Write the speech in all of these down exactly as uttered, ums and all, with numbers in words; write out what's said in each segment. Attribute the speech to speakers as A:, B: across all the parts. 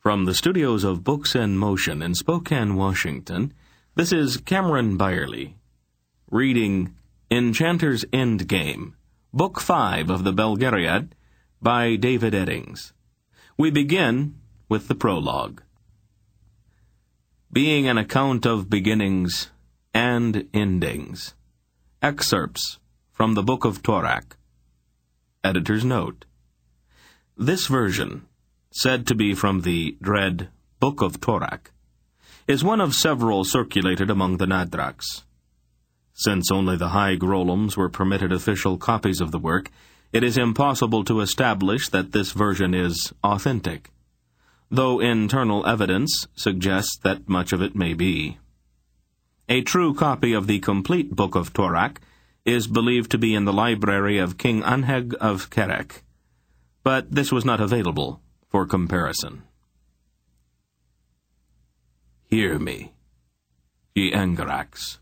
A: From the studios of Books in Motion in Spokane, Washington, this is Cameron Byerly, reading Enchanter's Endgame, Book five of the Belgariad, by David Eddings. We begin with the prologue. Being an account of beginnings and endings. Excerpts from the Book of Torak. Editor's note. This version, said to be from the dread Book of Torak, is one of several circulated among the Nadraks. Since only the High Grolams were permitted official copies of the work, it is impossible to establish that this version is authentic, though internal evidence suggests that much of it may be. A true copy of the complete Book of Torak is believed to be in the library of King Anheg of Kerek, but this was not available for comparison. Hear me, ye Angaraks,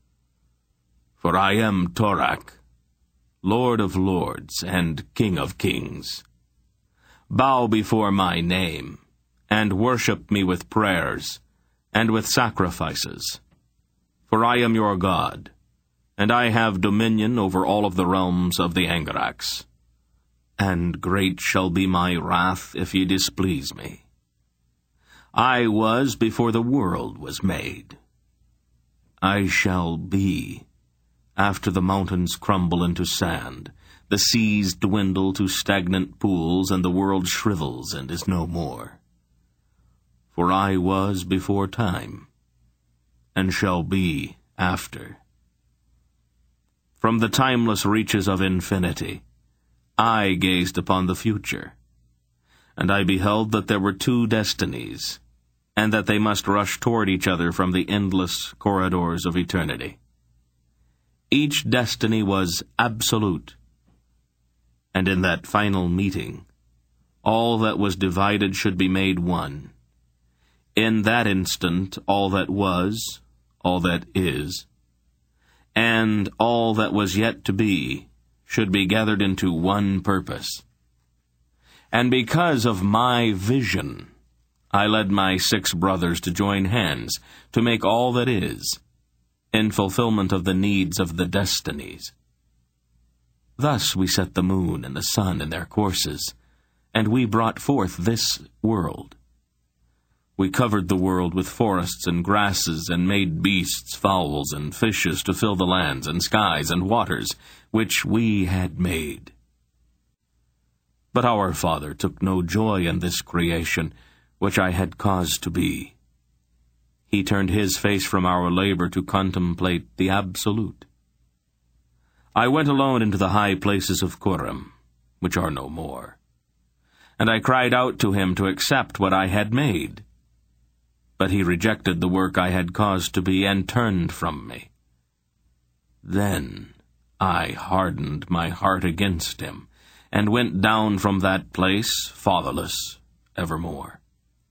A: for I am Torak, Lord of Lords and King of Kings. Bow before my name, and worship me with prayers, and with sacrifices. For I am your God, and I have dominion over all of the realms of the Angaraks. And great shall be my wrath if ye displease me. I was before the world was made. I shall be after the mountains crumble into sand, the seas dwindle to stagnant pools, and the world shrivels and is no more. For I was before time, and shall be after. From the timeless reaches of infinity, I gazed upon the future, and I beheld that there were two destinies, and that they must rush toward each other from the endless corridors of eternity. Each destiny was absolute, and in that final meeting, all that was divided should be made one. In that instant, all that was, all that is, and all that was yet to be, should be gathered into one purpose. And because of my vision, I led my six brothers to join hands to make all that is, in fulfillment of the needs of the destinies. Thus we set the moon and the sun in their courses, and we brought forth this world. We covered the world with forests and grasses, and made beasts, fowls, and fishes to fill the lands and skies and waters, which we had made. But our Father took no joy in this creation, which I had caused to be. He turned his face from our labor to contemplate the Absolute. I went alone into the high places of Kurim, which are no more, and I cried out to him to accept what I had made. But he rejected the work I had caused to be, and turned from me. Then I hardened my heart against him, and went down from that place, fatherless, evermore.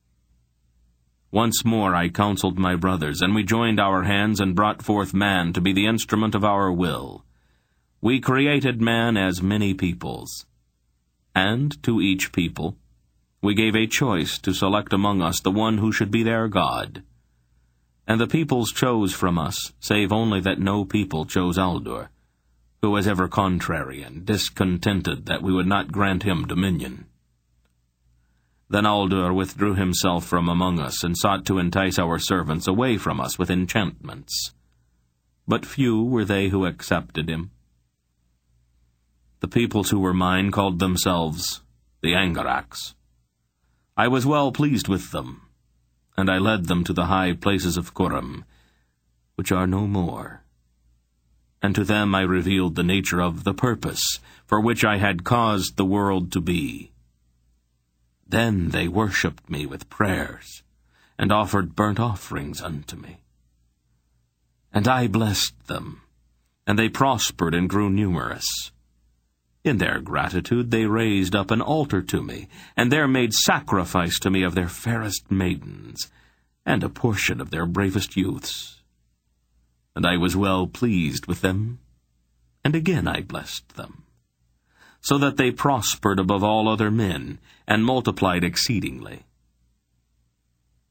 A: Once more I counseled my brothers, and we joined our hands and brought forth man to be the instrument of our will. We created man as many peoples, and to each people we gave a choice to select among us the one who should be their God. And the peoples chose from us, save only that no people chose Aldur, who was ever contrary and discontented that we would not grant him dominion. Then Aldur withdrew himself from among us, and sought to entice our servants away from us with enchantments. But few were they who accepted him. The peoples who were mine called themselves the Angaraks. I was well pleased with them, and I led them to the high places of Kurim, which are no more. And to them I revealed the nature of the purpose for which I had caused the world to be. Then they worshipped me with prayers, and offered burnt offerings unto me. And I blessed them, and they prospered and grew numerous. In their gratitude they raised up an altar to me, and there made sacrifice to me of their fairest maidens, and a portion of their bravest youths. And I was well pleased with them, and again I blessed them, so that they prospered above all other men, and multiplied exceedingly.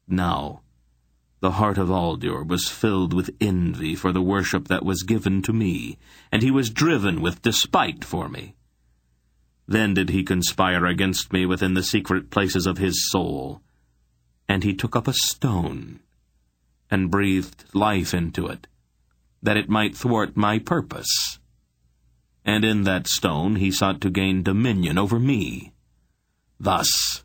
A: now the heart of Aldur was filled with envy for the worship that was given to me, and he was driven with despite for me. Then did he conspire against me within the secret places of his soul, and he took up a stone, and breathed life into it, that it might thwart my purpose. And in that stone he sought to gain dominion over me. Thus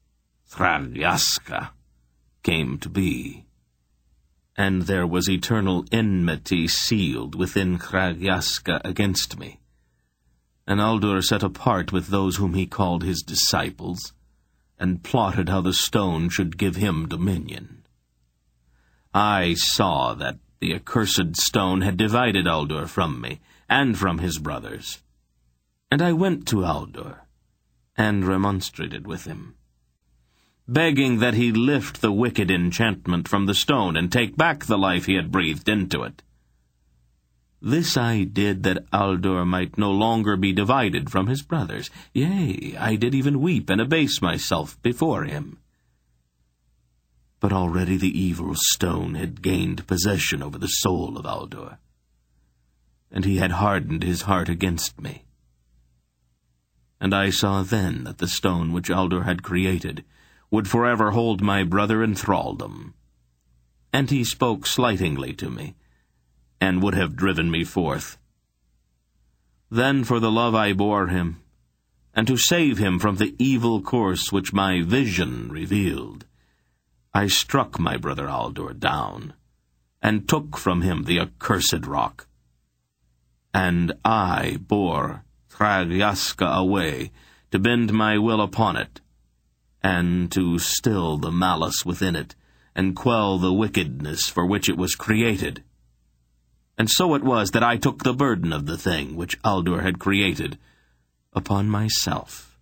A: Thragyaska came to be. And there was eternal enmity sealed within Thragyaska against me. And Aldur set apart with those whom he called his disciples, and plotted how the stone should give him dominion. I saw that the accursed stone had divided Aldur from me, and from his brothers. And I went to Aldur, and remonstrated with him, begging that he lift the wicked enchantment from the stone, and take back the life he had breathed into it. This I did that Aldur might no longer be divided from his brothers. Yea, I did even weep and abase myself before him. But already the evil stone had gained possession over the soul of Aldur, and he had hardened his heart against me. And I saw then that the stone which Aldur had created would forever hold my brother in thraldom. And he spoke slightingly to me, and would have driven me forth. Then for the love I bore him, and to save him from the evil course which my vision revealed, I struck my brother Aldur down, and took from him the accursed rock. And I bore Thragyaska away, to bend my will upon it, and to still the malice within it, and quell the wickedness for which it was created. And so it was that I took the burden of the thing which Aldur had created upon myself.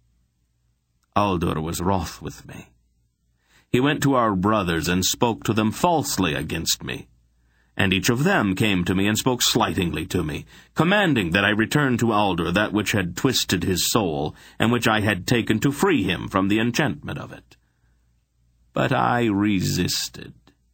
A: Aldur was wroth with me. He went to our brothers and spoke to them falsely against me. And each of them came to me and spoke slightingly to me, commanding that I return to Aldur that which had twisted his soul, and which I had taken to free him from the enchantment of it. But I resisted.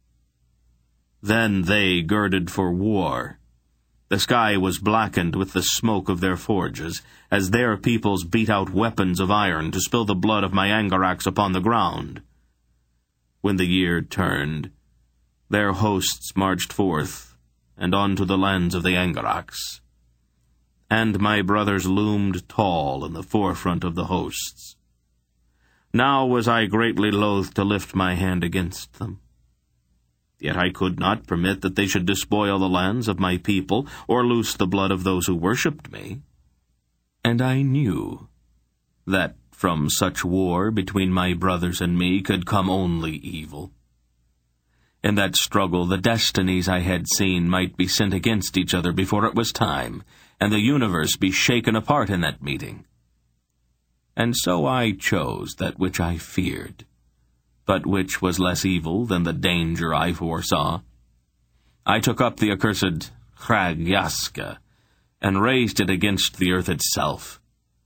A: Then they girded for war. The sky was blackened with the smoke of their forges, as their peoples beat out weapons of iron to spill the blood of my Angarax upon the ground. When the year turned, their hosts marched forth, and on to the lands of the Angarax. And my brothers loomed tall in the forefront of the hosts. Now was I greatly loath to lift my hand against them. Yet I could not permit that they should despoil the lands of my people, or loose the blood of those who worshipped me. And I knew that from such war between my brothers and me could come only evil. In that struggle the destinies I had seen might be sent against each other before it was time, and the universe be shaken apart in that meeting. And so I chose that which I feared, but which was less evil than the danger I foresaw. I took up the accursed Thragyaska, and raised it against the earth itself.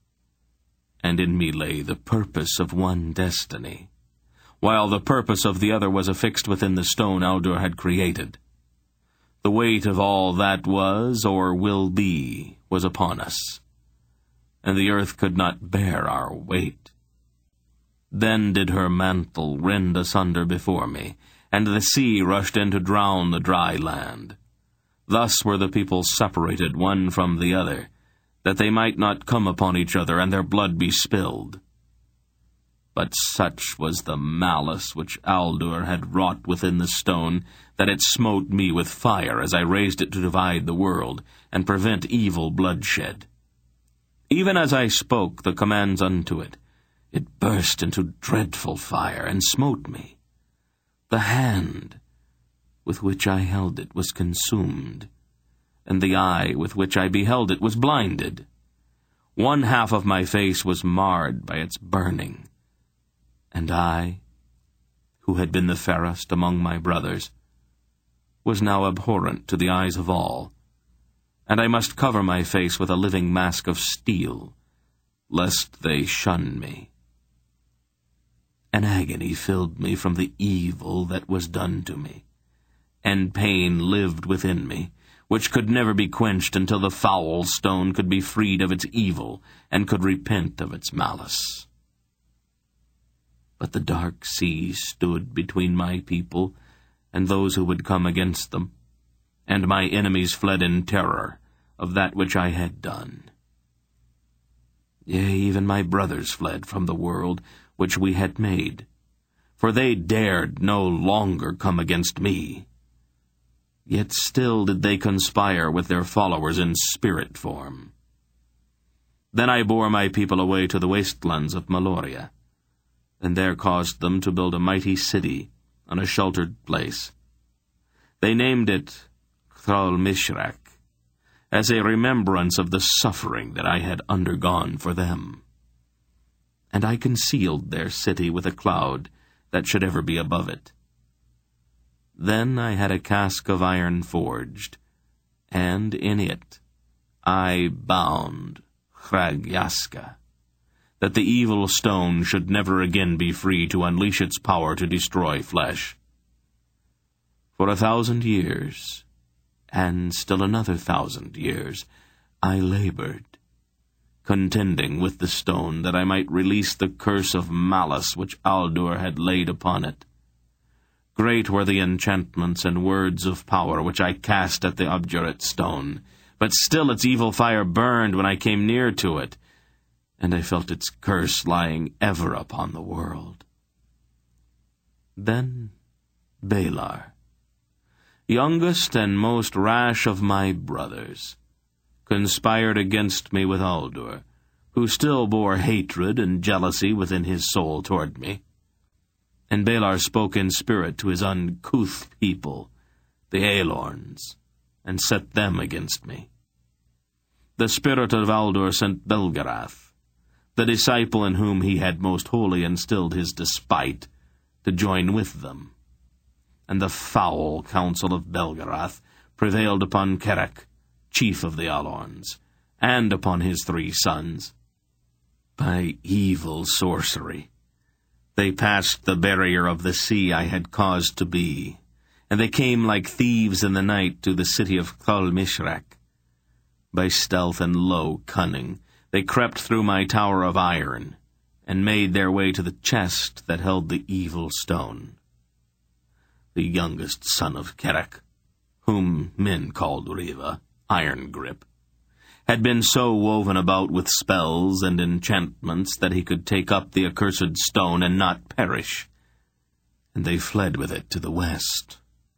A: And in me lay the purpose of one destiny, while the purpose of the other was affixed within the stone Aldur had created. The weight of all that was or will be was upon us, and the earth could not bear our weight. Then did her mantle rend asunder before me, and the sea rushed in to drown the dry land. Thus were the people separated one from the other, that they might not come upon each other, and their blood be spilled. But such was the malice which Aldur had wrought within the stone, that it smote me with fire as I raised it to divide the world, and prevent evil bloodshed. Even as I spoke the commands unto it, it burst into dreadful fire, and smote me. The hand with which I held it was consumed, and the eye with which I beheld it was blinded. One half of my face was marred by its burning, and I, who had been the fairest among my brothers, was now abhorrent to the eyes of all, and I must cover my face with a living mask of steel, lest they shun me. An agony filled me from the evil that was done to me, and pain lived within me, which could never be quenched until the foul stone could be freed of its evil and could repent of its malice. But the dark sea stood between my people and those who would come against them, and my enemies fled in terror of that which I had done. Yea, even my brothers fled from the world which we had made, for they dared no longer come against me. Yet still did they conspire with their followers in spirit form. Then I bore my people away to the wastelands of Meloria, and there caused them to build a mighty city on a sheltered place. They named it Chthal Mishrak, as a remembrance of the suffering that I had undergone for them. And I concealed their city with a cloud that should ever be above it. Then I had a cask of iron forged, and in it I bound Chrag-Yaska, that the evil stone should never again be free to unleash its power to destroy flesh. For a thousand years, and still another thousand years, I labored, contending with the stone that I might release the curse of malice which Aldur had laid upon it. Great were the enchantments and words of power which I cast at the obdurate stone, but still its evil fire burned when I came near to it, and I felt its curse lying ever upon the world. Then Balar, youngest and most rash of my brothers, conspired against me with Aldur, who still bore hatred and jealousy within his soul toward me. And Balar spoke in spirit to his uncouth people, the Aelorns, and set them against me. The spirit of Aldur sent Belgarath, the disciple in whom he had most wholly instilled his despite, to join with them. And the foul counsel of Belgarath prevailed upon Kerac, chief of the Aelorns, and upon his three sons. By evil sorcery, they passed the barrier of the sea I had caused to be, and they came like thieves in the night to the city of Chthal Mishrak. By stealth and low cunning, they crept through my tower of iron, and made their way to the chest that held the evil stone. The youngest son of Kerac, whom men called Riva, Iron Grip, had been so woven about with spells and enchantments that he could take up the accursed stone and not perish, and they fled with it to the west.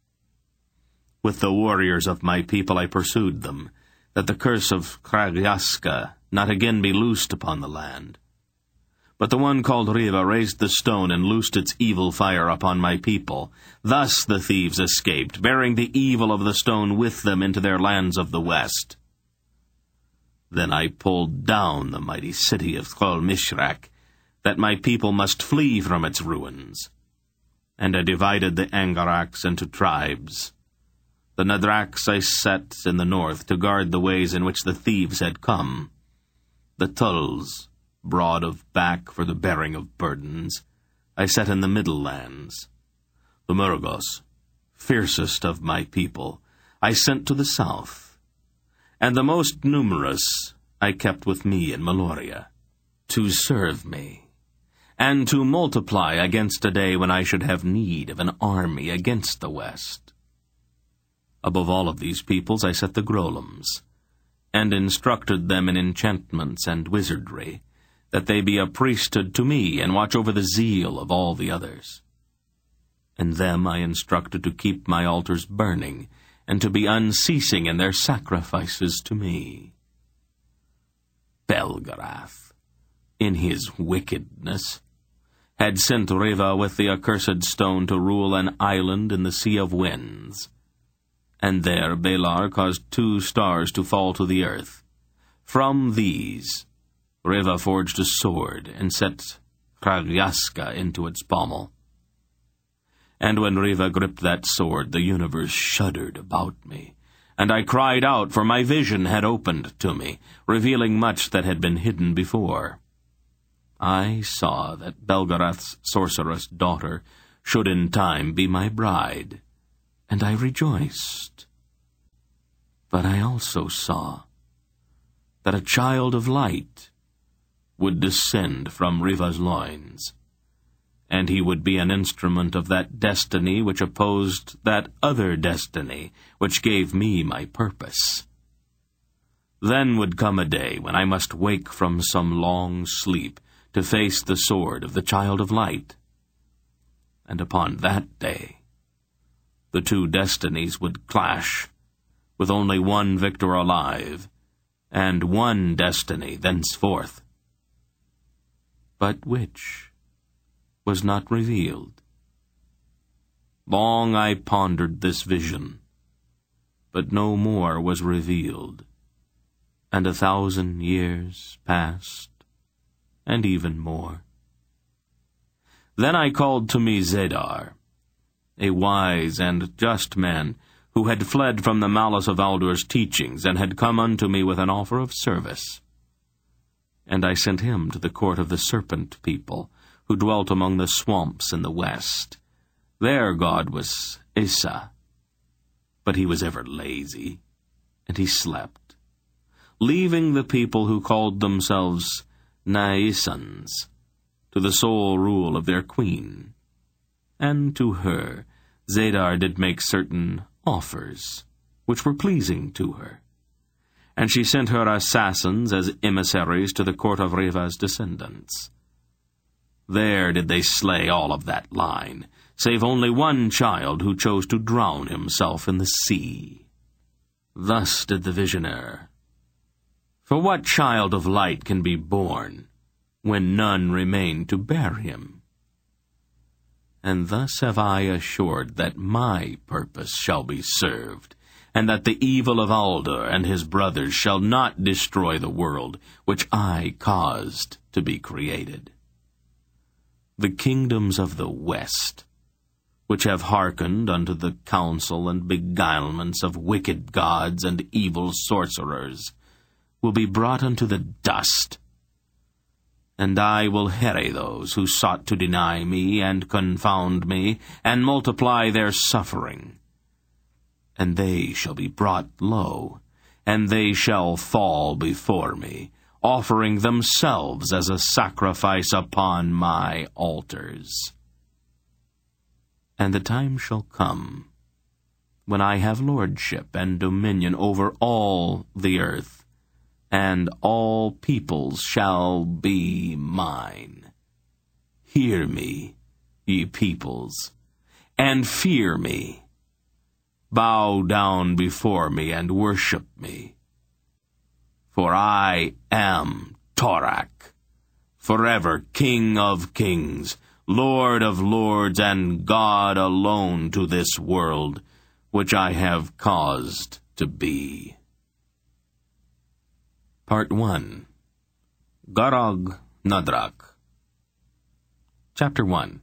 A: With the warriors of my people I pursued them, that the curse of Chrag-Yaska not again be loosed upon the land. But the one called Riva raised the stone and loosed its evil fire upon my people. Thus the thieves escaped, bearing the evil of the stone with them into their lands of the west. Then I pulled down the mighty city of Chthal Mishrak, that my people must flee from its ruins. And I divided the Angaraks into tribes. The Nadraks I set in the north to guard the ways in which the thieves had come. The Tulls, broad of back for the bearing of burdens, I set in the middle lands. The Murgos, fiercest of my people, I sent to the south. And the most numerous I kept with me in Meloria, to serve me, and to multiply against a day when I should have need of an army against the west. Above all of these peoples I set the Grolums, and instructed them in enchantments and wizardry, that they be a priesthood to me, and watch over the zeal of all the others. And them I instructed to keep my altars burning, and to be unceasing in their sacrifices to me. Belgarath, in his wickedness, had sent Riva with the accursed stone to rule an island in the Sea of Winds. And there Balar caused two stars to fall to the earth. From these Riva forged a sword and set Chrag-Yaska into its pommel. And when Riva gripped that sword, the universe shuddered about me, and I cried out, for my vision had opened to me, revealing much that had been hidden before. I saw that Belgarath's sorceress daughter should in time be my bride, and I rejoiced. But I also saw that a child of light would descend from Riva's loins, and he would be an instrument of that destiny which opposed that other destiny which gave me my purpose. Then would come a day when I must wake from some long sleep to face the sword of the child of light. And upon that day, the two destinies would clash, with only one victor alive, and one destiny thenceforth. But which was not revealed. Long I pondered this vision, but no more was revealed, and a thousand years passed, and even more. Then I called to me Zadar, a wise and just man, who had fled from the malice of Aldur's teachings, and had come unto me with an offer of service. And I sent him to the court of the serpent people, who dwelt among the swamps in the west. Their god was Issa, but he was ever lazy, and he slept, leaving the people who called themselves Naisans to the sole rule of their queen. And to her Zadar did make certain offers, which were pleasing to her. And she sent her assassins as emissaries to the court of Riva's descendants. There did they slay all of that line, save only one child who chose to drown himself in the sea. Thus did the vision err. For what child of light can be born, when none remain to bear him? And thus have I assured that my purpose shall be served, and that the evil of Aldur and his brothers shall not destroy the world which I caused to be created. The kingdoms of the west, which have hearkened unto the counsel and beguilements of wicked gods and evil sorcerers, will be brought unto the dust, and I will harry those who sought to deny me and confound me, and multiply their suffering. And they shall be brought low, and they shall fall before me, offering themselves as a sacrifice upon my altars. And the time shall come, when I have lordship and dominion over all the earth, and all peoples shall be mine. Hear me, ye peoples, and fear me. Bow down before me and worship me. For I am Torak, forever King of kings, Lord of lords, and God alone to this world, which I have caused to be. Part one. Garog Nadrak. Chapter one.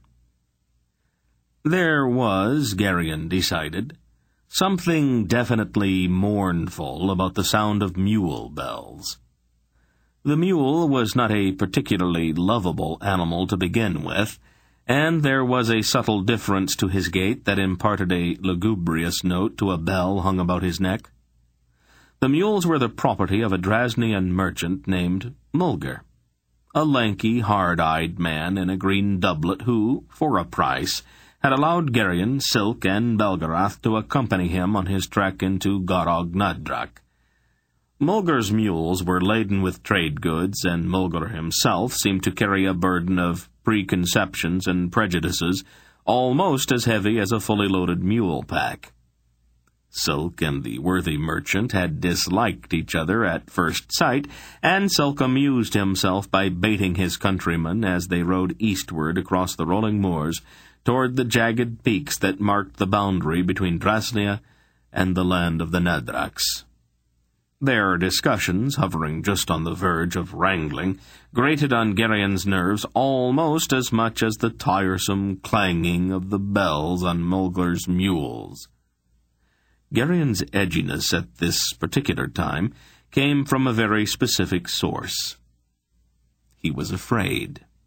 A: There was, Garion decided, something definitely mournful about the sound of mule bells. The mule was not a particularly lovable animal to begin with, and there was a subtle difference to his gait that imparted a lugubrious note to a bell hung about his neck. The mules were the property of a Drasnian merchant named Mulgar, a lanky, hard-eyed man in a green doublet who, for a price, had allowed Garion, Silk, and Belgarath to accompany him on his trek into Garog Nadrak. Mulgar's mules were laden with trade goods, and Mulgar himself seemed to carry a burden of preconceptions and prejudices almost as heavy as a fully loaded mule pack. Silk and the worthy merchant had disliked each other at first sight, and Silk amused himself by baiting his countrymen as they rode eastward across the rolling moors toward the jagged peaks that marked the boundary between Drasnia and the land of the Nadraks. Their discussions, hovering just on the verge of wrangling, grated on Garion's nerves almost as much as the tiresome clanging of the bells on Mulgar's mules. Garion's edginess at this particular time came from a very specific source. He was afraid.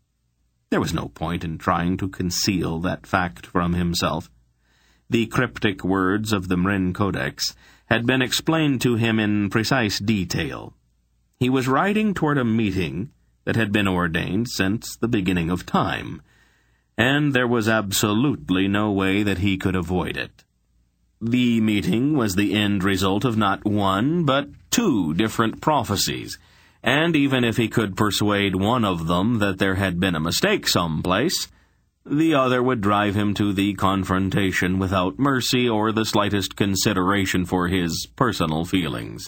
A: There was no point in trying to conceal that fact from himself. The cryptic words of the Mrin Codex had been explained to him in precise detail. He was riding toward a meeting that had been ordained since the beginning of time, and there was absolutely no way that he could avoid it. The meeting was the end result of not one, but two different prophecies, and even if he could persuade one of them that there had been a mistake someplace, the other would drive him to the confrontation without mercy or the slightest consideration for his personal feelings.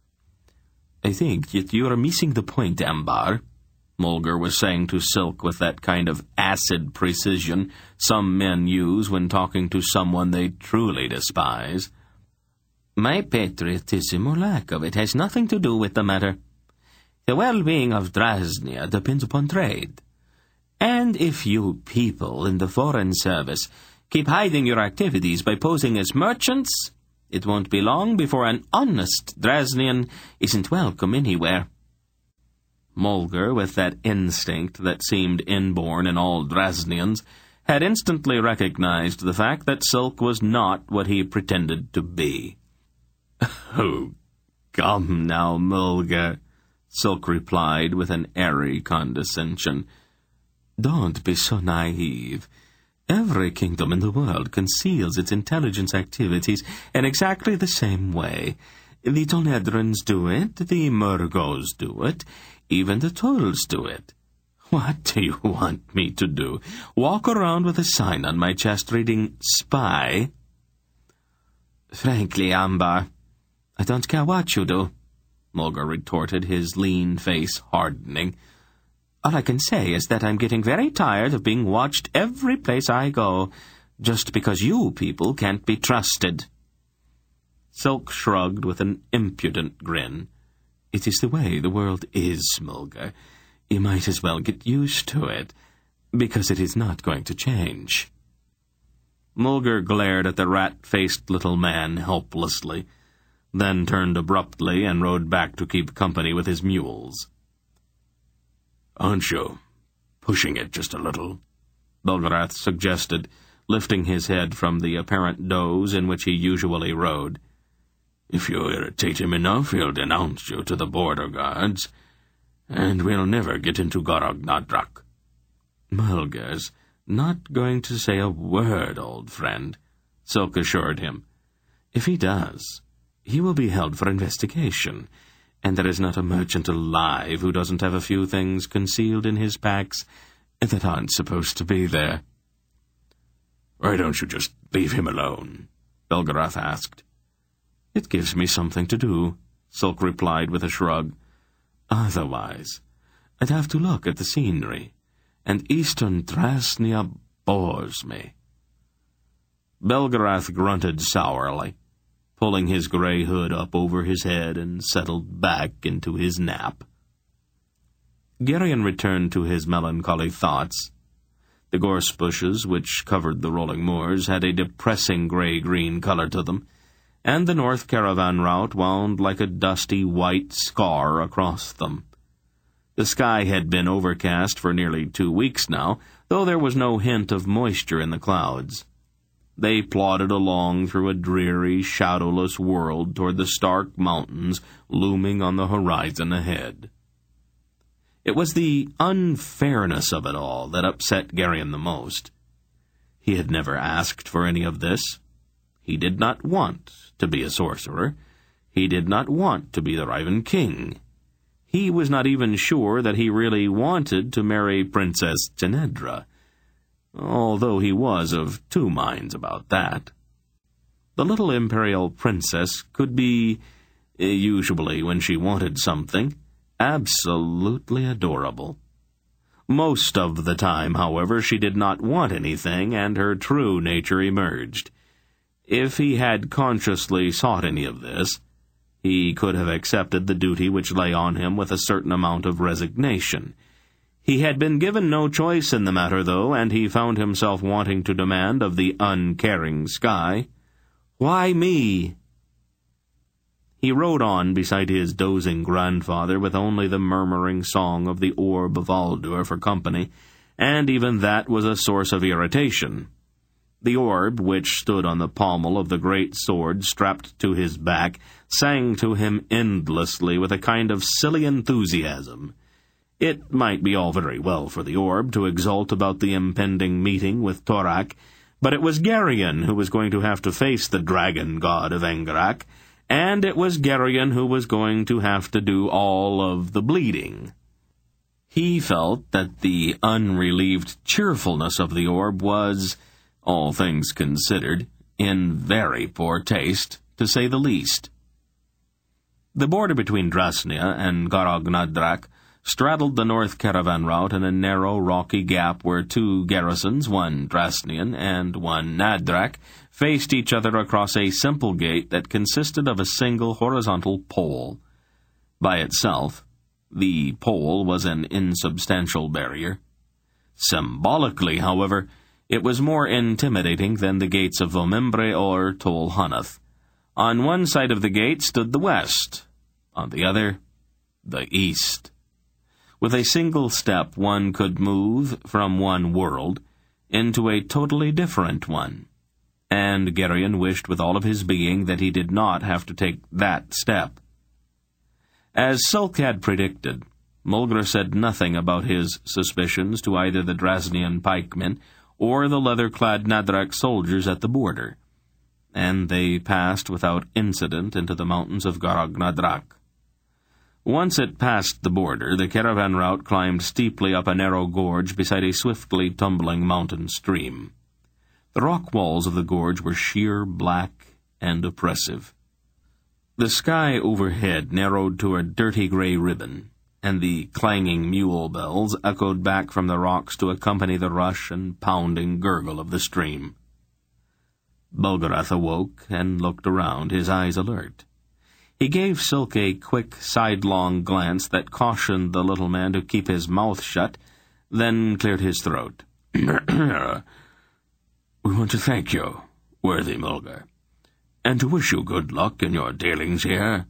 A: "I think that you are missing the point, Ambar," Mulgar was saying to Silk with that kind of acid precision some men use when talking to someone they truly despise. "My patriotism or lack of it has nothing to do with the matter. The well-being of Drasnia depends upon trade. And if you people in the Foreign Service keep hiding your activities by posing as merchants, it won't be long before an honest Drasnian isn't welcome anywhere." Mulgar, with that instinct that seemed inborn in all Drasnians, had instantly recognized the fact that Silk was not what he pretended to be. "Oh, come now, Mulgar," Silk replied with an airy condescension. "Don't be so naive. Every kingdom in the world conceals its intelligence activities in exactly the same way. The Tonedrons do it, the Murgos do it, even the Tulls do it. What do you want me to do? Walk around with a sign on my chest reading spy?" "Frankly, Ambar, I don't care what you do," Mulgar retorted, his lean face hardening. "All I can say is that I'm getting very tired of being watched every place I go, just because you people can't be trusted." Silk shrugged with an impudent grin. "It is the way the world is, Mulgar. You might as well get used to it, because it is not going to change." Mulgar glared at the rat-faced little man helplessly, then turned abruptly and rode back to keep company with his mules. "Aren't you pushing it just a little?" Belgarath suggested, lifting his head from the apparent doze in which he usually rode. "If you irritate him enough, he'll denounce you to the border guards, and we'll never get into Gorog Nadrak." "Mulgar's not going to say a word, old friend," Silk assured him. "If he does, he will be held for investigation, and there is not a merchant alive who doesn't have a few things concealed in his packs that aren't supposed to be there." "Why don't you just leave him alone?" Belgarath asked. "It gives me something to do," Silk replied with a shrug. "Otherwise, I'd have to look at the scenery, and Eastern Drasnia bores me." Belgarath grunted sourly, pulling his gray hood up over his head and settled back into his nap. Gerion returned to his melancholy thoughts. The gorse bushes which covered the rolling moors had a depressing gray-green color to them, and the north caravan route wound like a dusty white scar across them. The sky had been overcast for nearly two weeks now, though there was no hint of moisture in the clouds. They plodded along through a dreary, shadowless world toward the stark mountains looming on the horizon ahead. It was the unfairness of it all that upset Gerion the most. He had never asked for any of this. He did not want to be a sorcerer. He did not want to be the Riven King. He was not even sure that he really wanted to marry Princess Genedra, although he was of two minds about that. The little imperial princess could be, usually when she wanted something, absolutely adorable. Most of the time, however, she did not want anything, and her true nature emerged. If he had consciously sought any of this, he could have accepted the duty which lay on him with a certain amount of resignation. He had been given no choice in the matter, though, and he found himself wanting to demand of the uncaring sky, "Why me?" He rode on beside his dozing grandfather with only the murmuring song of the orb of Aldur for company, and even that was a source of irritation. The orb, which stood on the pommel of the great sword strapped to his back, sang to him endlessly with a kind of silly enthusiasm. It might be all very well for the orb to exult about the impending meeting with Torak, but it was Geryon who was going to have to face the dragon god of Engerak, and it was Geryon who was going to have to do all of the bleeding. He felt that the unrelieved cheerfulness of the orb was, all things considered, in very poor taste, to say the least. The border between Drasnia and Gorog-Nadrak straddled the north caravan route in a narrow, rocky gap where two garrisons, one Drasnian and one Nadrak, faced each other across a simple gate that consisted of a single horizontal pole. By itself, the pole was an insubstantial barrier. Symbolically, however, it was more intimidating than the gates of Vomimbre or Tol Hunath. On one side of the gate stood the west, on the other, the east. With a single step, one could move from one world into a totally different one, and Geryon wished with all of his being that he did not have to take that step. As Sulk had predicted, Mulgar said nothing about his suspicions to either the Drasnian pikemen or the leather-clad Nadrak soldiers at the border, and they passed without incident into the mountains of Gorog-Nadrak. Once it passed the border, the caravan route climbed steeply up a narrow gorge beside a swiftly tumbling mountain stream. The rock walls of the gorge were sheer black and oppressive. The sky overhead narrowed to a dirty gray ribbon, and the clanging mule bells echoed back from the rocks to accompany the rush and pounding gurgle of the stream. Belgarath awoke and looked around, his eyes alert. He gave Silk a quick, sidelong glance that cautioned the little man to keep his mouth shut, then cleared his throat. "We want to thank you, worthy Mulgar, and to wish you good luck in your dealings here."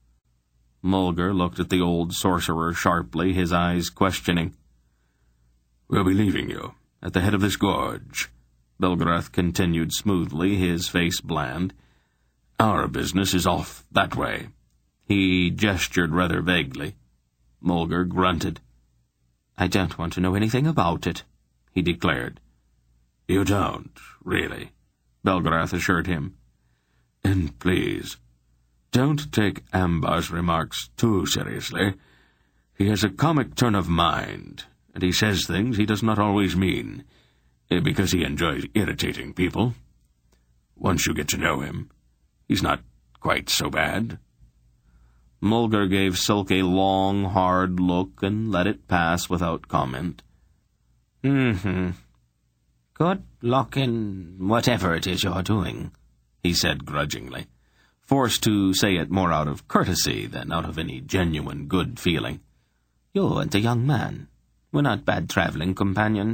A: Mulgar looked at the old sorcerer sharply, his eyes questioning. "We'll be leaving you at the head of this gorge," Belgarath continued smoothly, his face bland. "Our business is off that way." He gestured rather vaguely. Mulgar grunted. "I don't want to know anything about it," he declared. "You don't, really," Belgarath assured him. "And please, don't take Ambar's remarks too seriously. He has a comic turn of mind, and he says things he does not always mean, because he enjoys irritating people. Once you get to know him, he's not quite so bad." Mulgar gave Silk a long, hard look and let it pass without comment. "Mm-hmm. Good luck in whatever it is you're doing," he said grudgingly, forced to say it more out of courtesy than out of any genuine good feeling. "You and the young man were not bad traveling companions."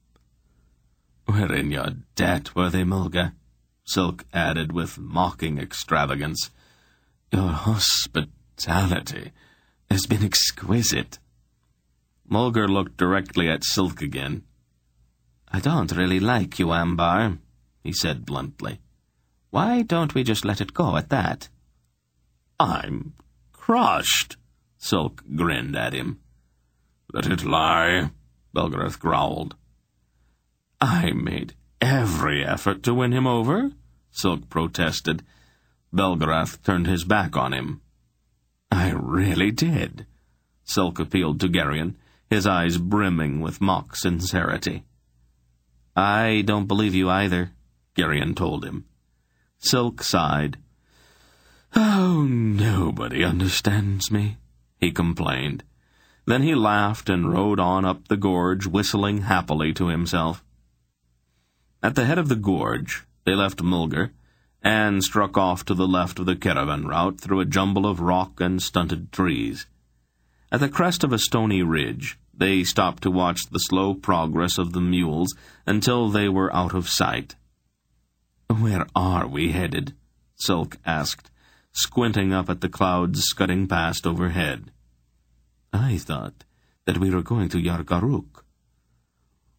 A: "We're in your debt, worthy Mulgar," Silk added with mocking extravagance. "Your hospitality has been exquisite." Mulgar looked directly at Silk again. "I don't really like you, Ambar," he said bluntly. "Why don't we just let it go at that?" "I'm crushed," Silk grinned at him. "Let it lie," Belgarath growled. "I made every effort to win him over," Silk protested. Belgarath turned his back on him. "I really did," Silk appealed to Geryon, his eyes brimming with mock sincerity. "I don't believe you either," Geryon told him. Silk sighed. "Oh, nobody understands me," he complained. Then he laughed and rode on up the gorge, whistling happily to himself. At the head of the gorge, they left Mulgar and struck off to the left of the caravan route through a jumble of rock and stunted trees. At the crest of a stony ridge, they stopped to watch the slow progress of the mules until they were out of sight. "Where are we headed?" Silk asked, squinting up at the clouds scudding past overhead. "I thought that we were going to Yargaruk."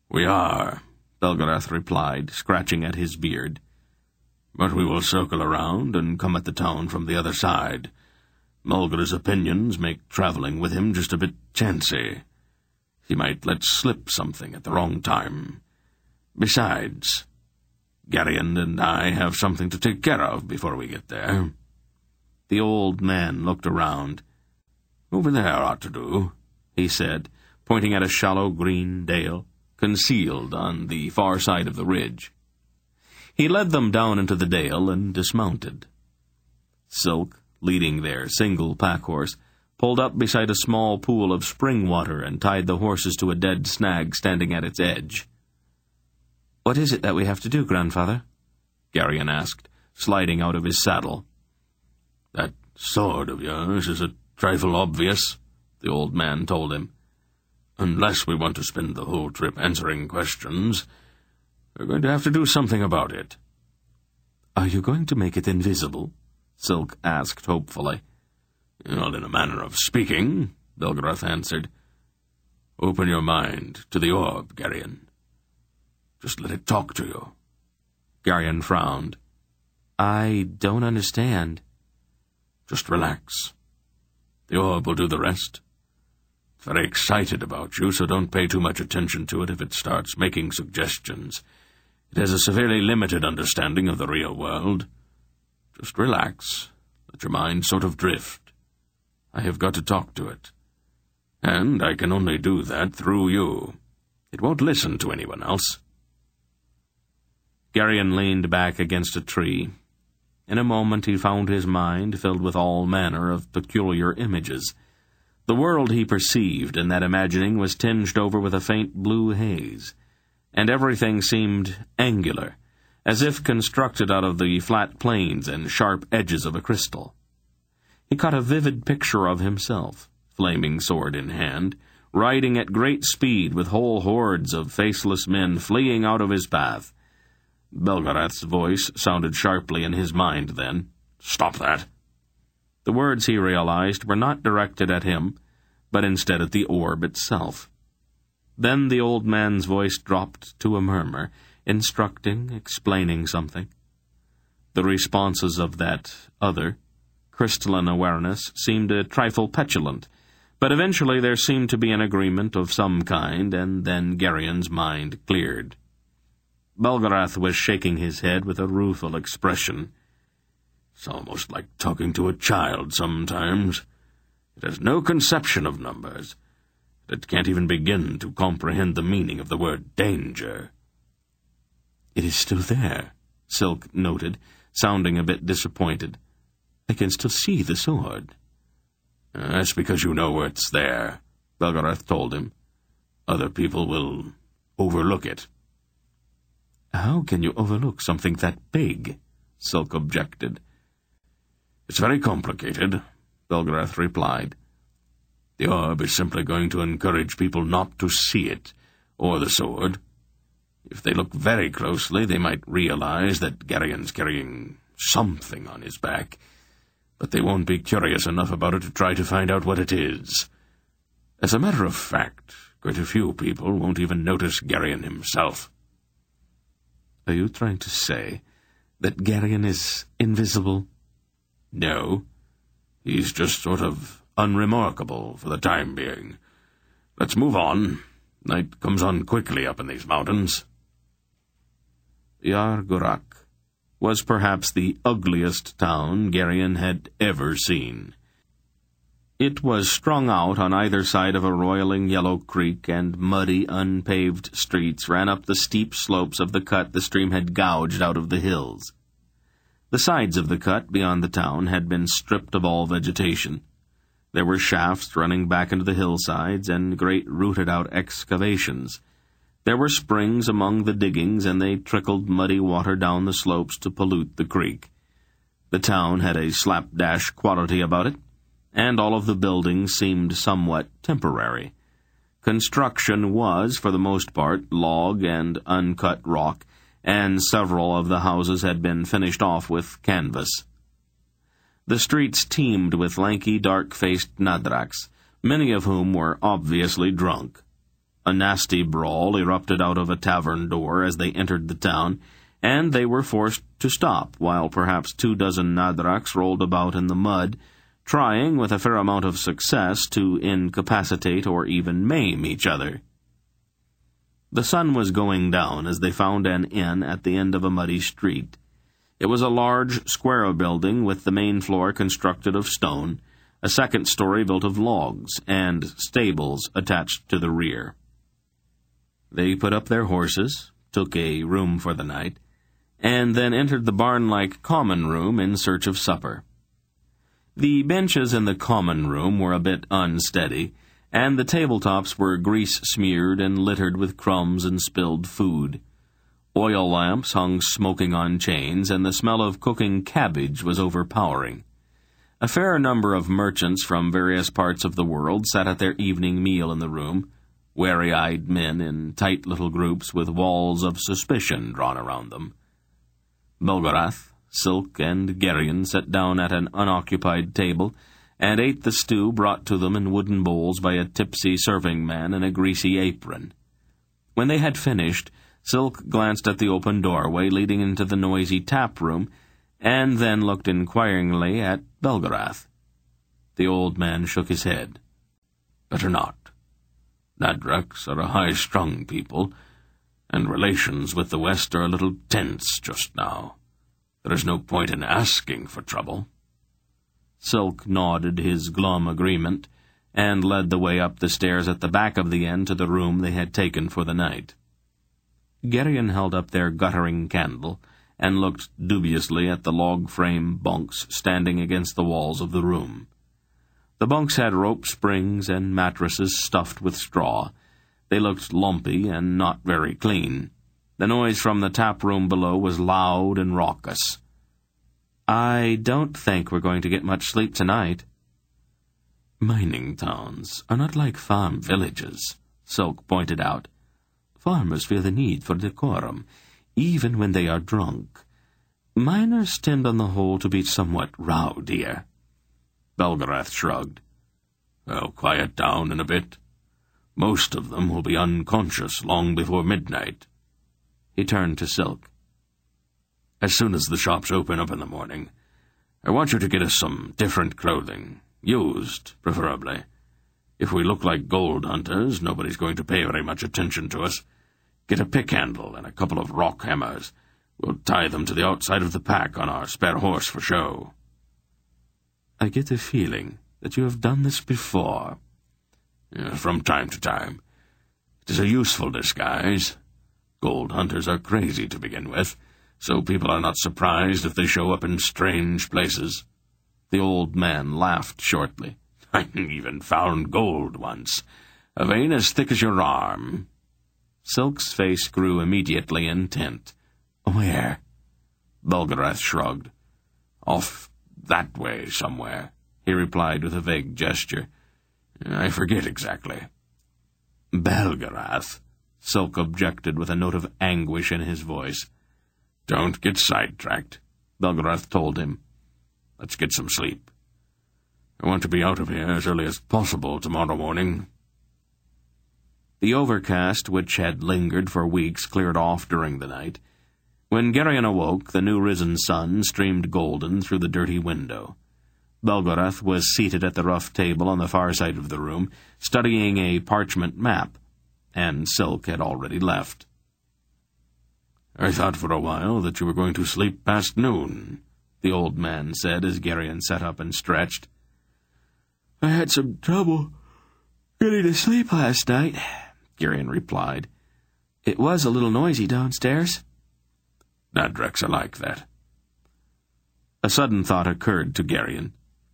A: "We are," Belgarath replied, scratching at his beard. "But we will circle around and come at the town from the other side. Mulgar's opinions make traveling with him just a bit chancy. He might let slip something at the wrong time. Besides, Garion and I have something to take care of before we get there." The old man looked around. "Over there ought to do," he said, pointing at a shallow green dale, concealed on the far side of the ridge. He led them down into the dale and dismounted. Silk, leading their single pack-horse, pulled up beside a small pool of spring water and tied the horses to a dead snag standing at its edge. "What is it that we have to do, grandfather?" Garion asked, sliding out of his saddle. "That sword of yours is a trifle obvious," the old man told him. "Unless we want to spend the whole trip answering questions, we're going to have to do something about it." "Are you going to make it invisible?" Silk asked hopefully. "Not in a manner of speaking," Belgarath answered. "Open your mind to the orb, Garion. Just let it talk to you." Garion frowned. "I don't understand." "Just relax. The orb will do the rest. It's very excited about you, so don't pay too much attention to it if it starts making suggestions. It has a severely limited understanding of the real world. Just relax. Let your mind sort of drift. I have got to talk to it. And I can only do that through you. It won't listen to anyone else." Garion leaned back against a tree. In a moment he found his mind filled with all manner of peculiar images. The world he perceived in that imagining was tinged over with a faint blue haze, and everything seemed angular, as if constructed out of the flat planes and sharp edges of a crystal. He caught a vivid picture of himself, flaming sword in hand, riding at great speed with whole hordes of faceless men fleeing out of his path. Belgarath's voice sounded sharply in his mind then. "Stop that!" The words, he realized, were not directed at him, but instead at the orb itself. Then the old man's voice dropped to a murmur, instructing, explaining something. The responses of that other, crystalline awareness seemed a trifle petulant, but eventually there seemed to be an agreement of some kind, and then Garion's mind cleared. Belgarath was shaking his head with a rueful expression. "It's almost like talking to a child sometimes. It has no conception of numbers. It can't even begin to comprehend the meaning of the word danger." "It is still there," Silk noted, sounding a bit disappointed. "I can still see the sword." "That's because you know it's there," Belgarath told him. "Other people will overlook it." "How can you overlook something that big?" Silk objected. "It's very complicated," Belgarath replied. "The orb is simply going to encourage people not to see it, or the sword. If they look very closely, they might realize that Garion's carrying something on his back, but they won't be curious enough about it to try to find out what it is. As a matter of fact, quite a few people won't even notice Garion himself." "Are you trying to say that Garion is invisible?" "No. He's just sort of unremarkable for the time being. Let's move on. Night comes on quickly up in these mountains." Yar Gurak was perhaps the ugliest town Garion had ever seen. It was strung out on either side of a roiling yellow creek, and muddy, unpaved streets ran up the steep slopes of the cut the stream had gouged out of the hills. The sides of the cut beyond the town had been stripped of all vegetation. There were shafts running back into the hillsides and great rooted-out excavations. There were springs among the diggings, and they trickled muddy water down the slopes to pollute the creek. The town had a slapdash quality about it, and all of the buildings seemed somewhat temporary. Construction was, for the most part, log and uncut rock, and several of the houses had been finished off with canvas. The streets teemed with lanky, dark-faced Nadraks, many of whom were obviously drunk. A nasty brawl erupted out of a tavern door as they entered the town, and they were forced to stop, while perhaps two dozen Nadraks rolled about in the mud, trying, with a fair amount of success, to incapacitate or even maim each other. The sun was going down as they found an inn at the end of a muddy street. It was a large, square building with the main floor constructed of stone, a second story built of logs, and stables attached to the rear. They put up their horses, took a room for the night, and then entered the barn-like common room in search of supper. The benches in the common room were a bit unsteady, and the tabletops were grease-smeared and littered with crumbs and spilled food. Oil lamps hung smoking on chains, and the smell of cooking cabbage was overpowering. A fair number of merchants from various parts of the world sat at their evening meal in the room, wary-eyed men in tight little groups with walls of suspicion drawn around them. Belgarath, Silk, and Geryon sat down at an unoccupied table and ate the stew brought to them in wooden bowls by a tipsy serving man in a greasy apron. When they had finished, Silk glanced at the open doorway leading into the noisy tap room, and then looked inquiringly at Belgarath. The old man shook his head. "Better not. Nadraks are a high-strung people, and relations with the West are a little tense just now. There is no point in asking for trouble." Silk nodded his glum agreement, and led the way up the stairs at the back of the inn to the room they had taken for the night. Geryon held up their guttering candle, and looked dubiously at the log-frame bunks standing against the walls of the room. The bunks had rope springs and mattresses stuffed with straw. They looked lumpy and not very clean. The noise from the tap room below was loud and raucous. "I don't think we're going to get much sleep tonight." "Mining towns are not like farm villages," Silk pointed out. "Farmers feel the need for decorum, even when they are drunk. Miners tend on the whole to be somewhat rowdier." Belgarath shrugged. "Well, quiet down in a bit. Most of them will be unconscious long before midnight." He turned to Silk. "As soon as the shops open up in the morning, I want you to get us some different clothing, used, preferably. If we look like gold hunters, nobody's going to pay very much attention to us. Get a pick-handle and a couple of rock hammers. We'll tie them to the outside of the pack on our spare horse for show." "I get a feeling that you have done this before." Yeah, "from time to time. It is a useful disguise. Gold hunters are crazy to begin with, so people are not surprised if they show up in strange places." The old man laughed shortly. "I even found gold once, a vein as thick as your arm." Silk's face grew immediately intent. "Where?" Belgarath shrugged. "Off that way somewhere," he replied with a vague gesture. "I forget exactly." "Belgarath," Silk objected with a note of anguish in his voice. "Don't get sidetracked," Belgarath told him. "Let's get some sleep. I want to be out of here as early as possible tomorrow morning." The overcast, which had lingered for weeks, cleared off during the night. When Geryon awoke, the new-risen sun streamed golden through the dirty window. Belgarath was seated at the rough table on the far side of the room, studying a parchment map, and Silk had already left. "I thought for a while that you were going to sleep past noon," the old man said as Geryon sat up and stretched. "I had some trouble getting to sleep last night," Geryon replied. "It was a little noisy downstairs." "Nadraks are like that." A sudden thought occurred to Geryon.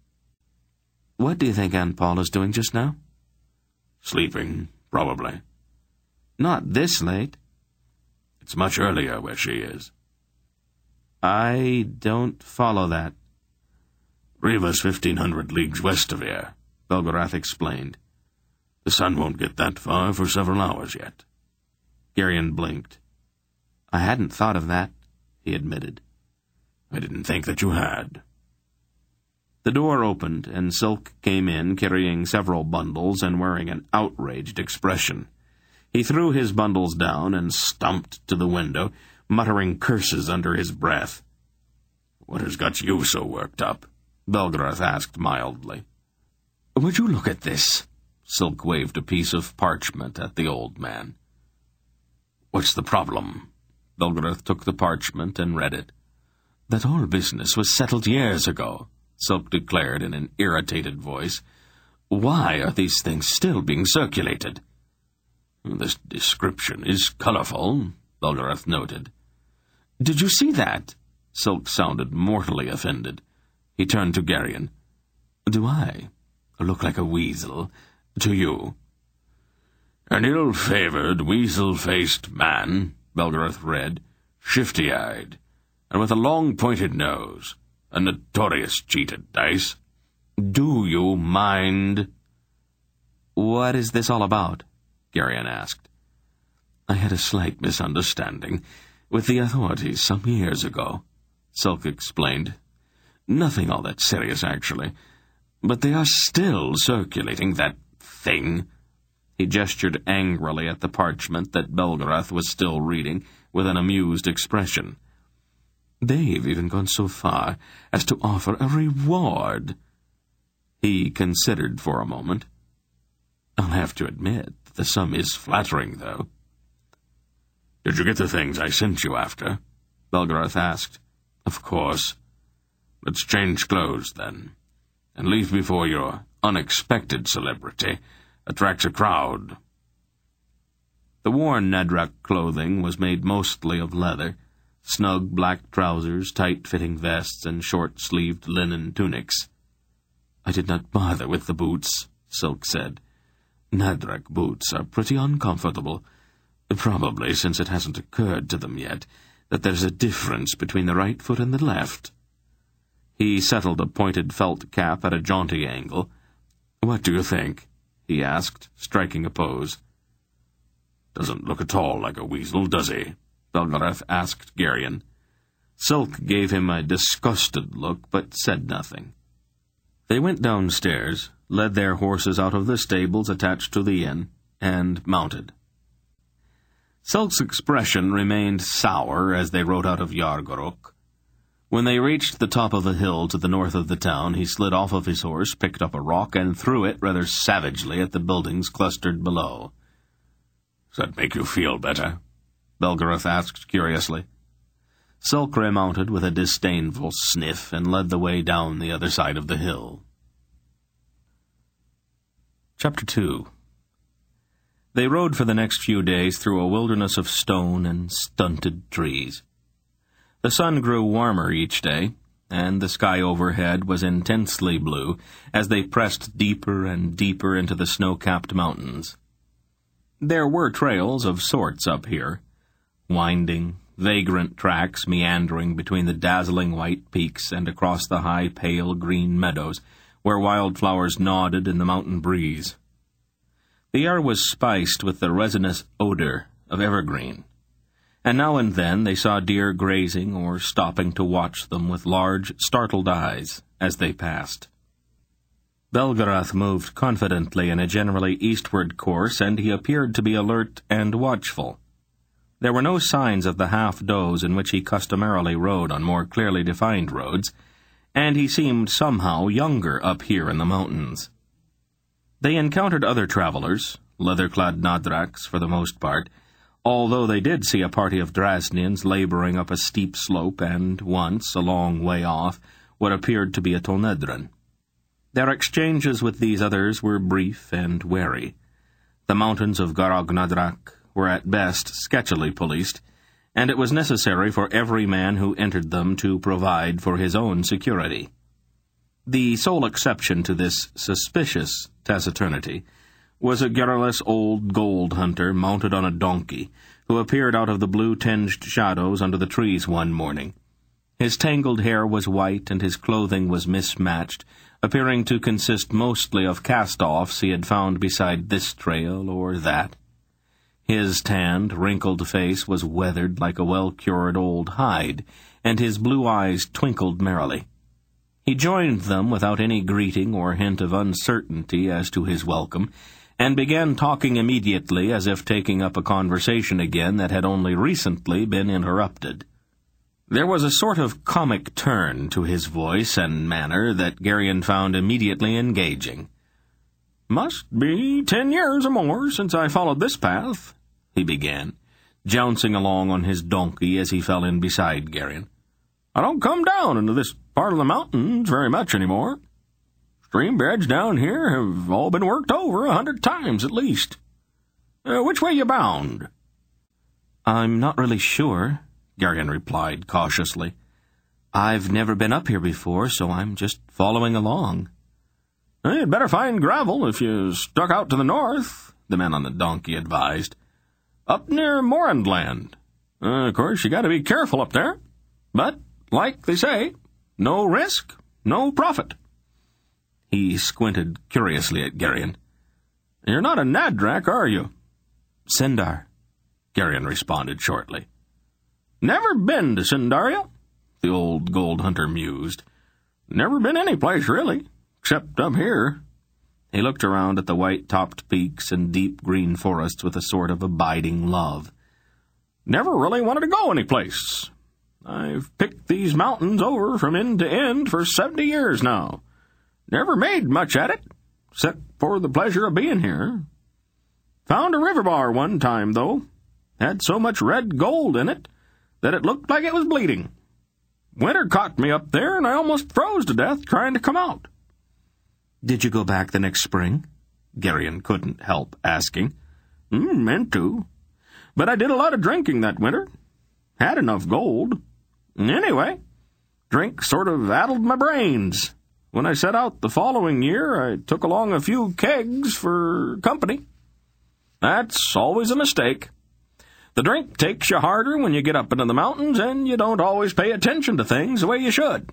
A: "What do you think Aunt Paul is doing just now?" "Sleeping, probably." "Not this late." "It's much earlier where she is." "I don't follow that." "Riva's fifteen hundred leagues west of here," Belgarath explained. "The sun won't get that far for several hours yet." Geryon blinked. "I hadn't thought of that," he admitted. "I didn't think that you had." The door opened, and Silk came in carrying several bundles and wearing an outraged expression. He threw his bundles down and stumped to the window, muttering curses under his breath. "What has got you so worked up?" Belgarath asked mildly. "Would you look at this?" Silk waved a piece of parchment at the old man. "What's the problem?" Belgarath took the parchment and read it. "That whole business was settled years ago," Silk declared in an irritated voice. "Why are these things still being circulated?" "This description is colorful," Belgarath noted. "Did you see that?" Silk sounded mortally offended. He turned to Geryon. "Do I look like a weasel to you?" "An ill-favored, weasel-faced man," Belgarath read, "shifty-eyed, and with a long pointed nose, a notorious cheat at dice. Do you mind?" "What is this all about?" Geryon asked. "I had a slight misunderstanding with the authorities some years ago," Silk explained. "Nothing all that serious, actually. But they are still circulating that thing." He gestured angrily at the parchment that Belgarath was still reading, with an amused expression. "They've even gone so far as to offer a reward." He considered for a moment. "I'll have to admit that the sum is flattering, though." "Did you get the things I sent you after?" Belgarath asked. "Of course. Let's change clothes, then, and leave before your unexpected celebrity attracts a crowd." The worn Nadrak clothing was made mostly of leather, snug black trousers, tight-fitting vests, and short-sleeved linen tunics. "I did not bother with the boots," Silk said. "Nadrak boots are pretty uncomfortable, probably since it hasn't occurred to them yet that there's a difference between the right foot and the left." He settled a pointed felt cap at a jaunty angle. "What do you think?" he asked, striking a pose. "Doesn't look at all like a weasel, does he?" Belgarath asked Geryon. Silk gave him a disgusted look, but said nothing. They went downstairs, led their horses out of the stables attached to the inn, and mounted. Silk's expression remained sour as they rode out of Yargorok. When they reached the top of a hill to the north of the town, he slid off of his horse, picked up a rock, and threw it rather savagely at the buildings clustered below. "Does that make you feel better?" Belgarath asked curiously. Silk remounted with a disdainful sniff and led the way down the other side of the hill. Chapter two. They rode for the next few days through a wilderness of stone and stunted trees. The sun grew warmer each day, and the sky overhead was intensely blue as they pressed deeper and deeper into the snow-capped mountains. There were trails of sorts up here, winding, vagrant tracks meandering between the dazzling white peaks and across the high, pale green meadows where wildflowers nodded in the mountain breeze. The air was spiced with the resinous odor of evergreen, and now and then they saw deer grazing or stopping to watch them with large, startled eyes as they passed. Belgarath moved confidently in a generally eastward course, and he appeared to be alert and watchful. There were no signs of the half-doze in which he customarily rode on more clearly defined roads, and he seemed somehow younger up here in the mountains. They encountered other travelers, leather-clad Nadraks for the most part, although they did see a party of Drasnians laboring up a steep slope and, once, a long way off, what appeared to be a Tolnedran. Their exchanges with these others were brief and wary. The mountains of Garog Nadrak were at best sketchily policed, and it was necessary for every man who entered them to provide for his own security. The sole exception to this suspicious taciturnity was a garrulous old gold hunter mounted on a donkey, who appeared out of the blue-tinged shadows under the trees one morning. His tangled hair was white, and his clothing was mismatched, appearing to consist mostly of cast-offs he had found beside this trail or that. His tanned, wrinkled face was weathered like a well-cured old hide, and his blue eyes twinkled merrily. He joined them without any greeting or hint of uncertainty as to his welcome, and began talking immediately as if taking up a conversation again that had only recently been interrupted. There was a sort of comic turn to his voice and manner that Geryon found immediately engaging. "Must be ten years or more since I followed this path," he began, jouncing along on his donkey as he fell in beside Geryon. "I don't come down into this part of the mountains very much any more. Stream beds down here have all been worked over a hundred times at least. Uh, which way you bound?"
B: "I'm not really sure," Geryon replied cautiously. "I've never been up here before, so I'm just following along."
A: "You'd better find gravel if you struck out to the north," the man on the donkey advised. "Up near Morandland. Uh, of course, you got to be careful up there. But, like they say, no risk, no profit."
B: He squinted curiously at Geryon.
A: "You're not a Nadrak, are you?"
B: "Sindar,"
A: Geryon responded shortly. "Never been to Sindaria?" the old gold hunter mused. "Never been any place, really, except up here."
B: He looked around at the white-topped peaks and deep green forests with a sort of abiding love.
A: "Never really wanted to go any place. I've picked these mountains over from end to end for seventy years now. Never made much at it, except for the pleasure of being here. Found a river bar one time, though. Had so much red gold in it that it looked like it was bleeding. Winter caught me up there, and I almost froze to death trying to come out."
B: "Did you go back the next spring?" Geryon couldn't help asking.
A: Mm, meant to. But I did a lot of drinking that winter. Had enough gold. Anyway, drink sort of addled my brains. When I set out the following year, I took along a few kegs for company. That's always a mistake. The drink takes you harder when you get up into the mountains, and you don't always pay attention to things the way you should."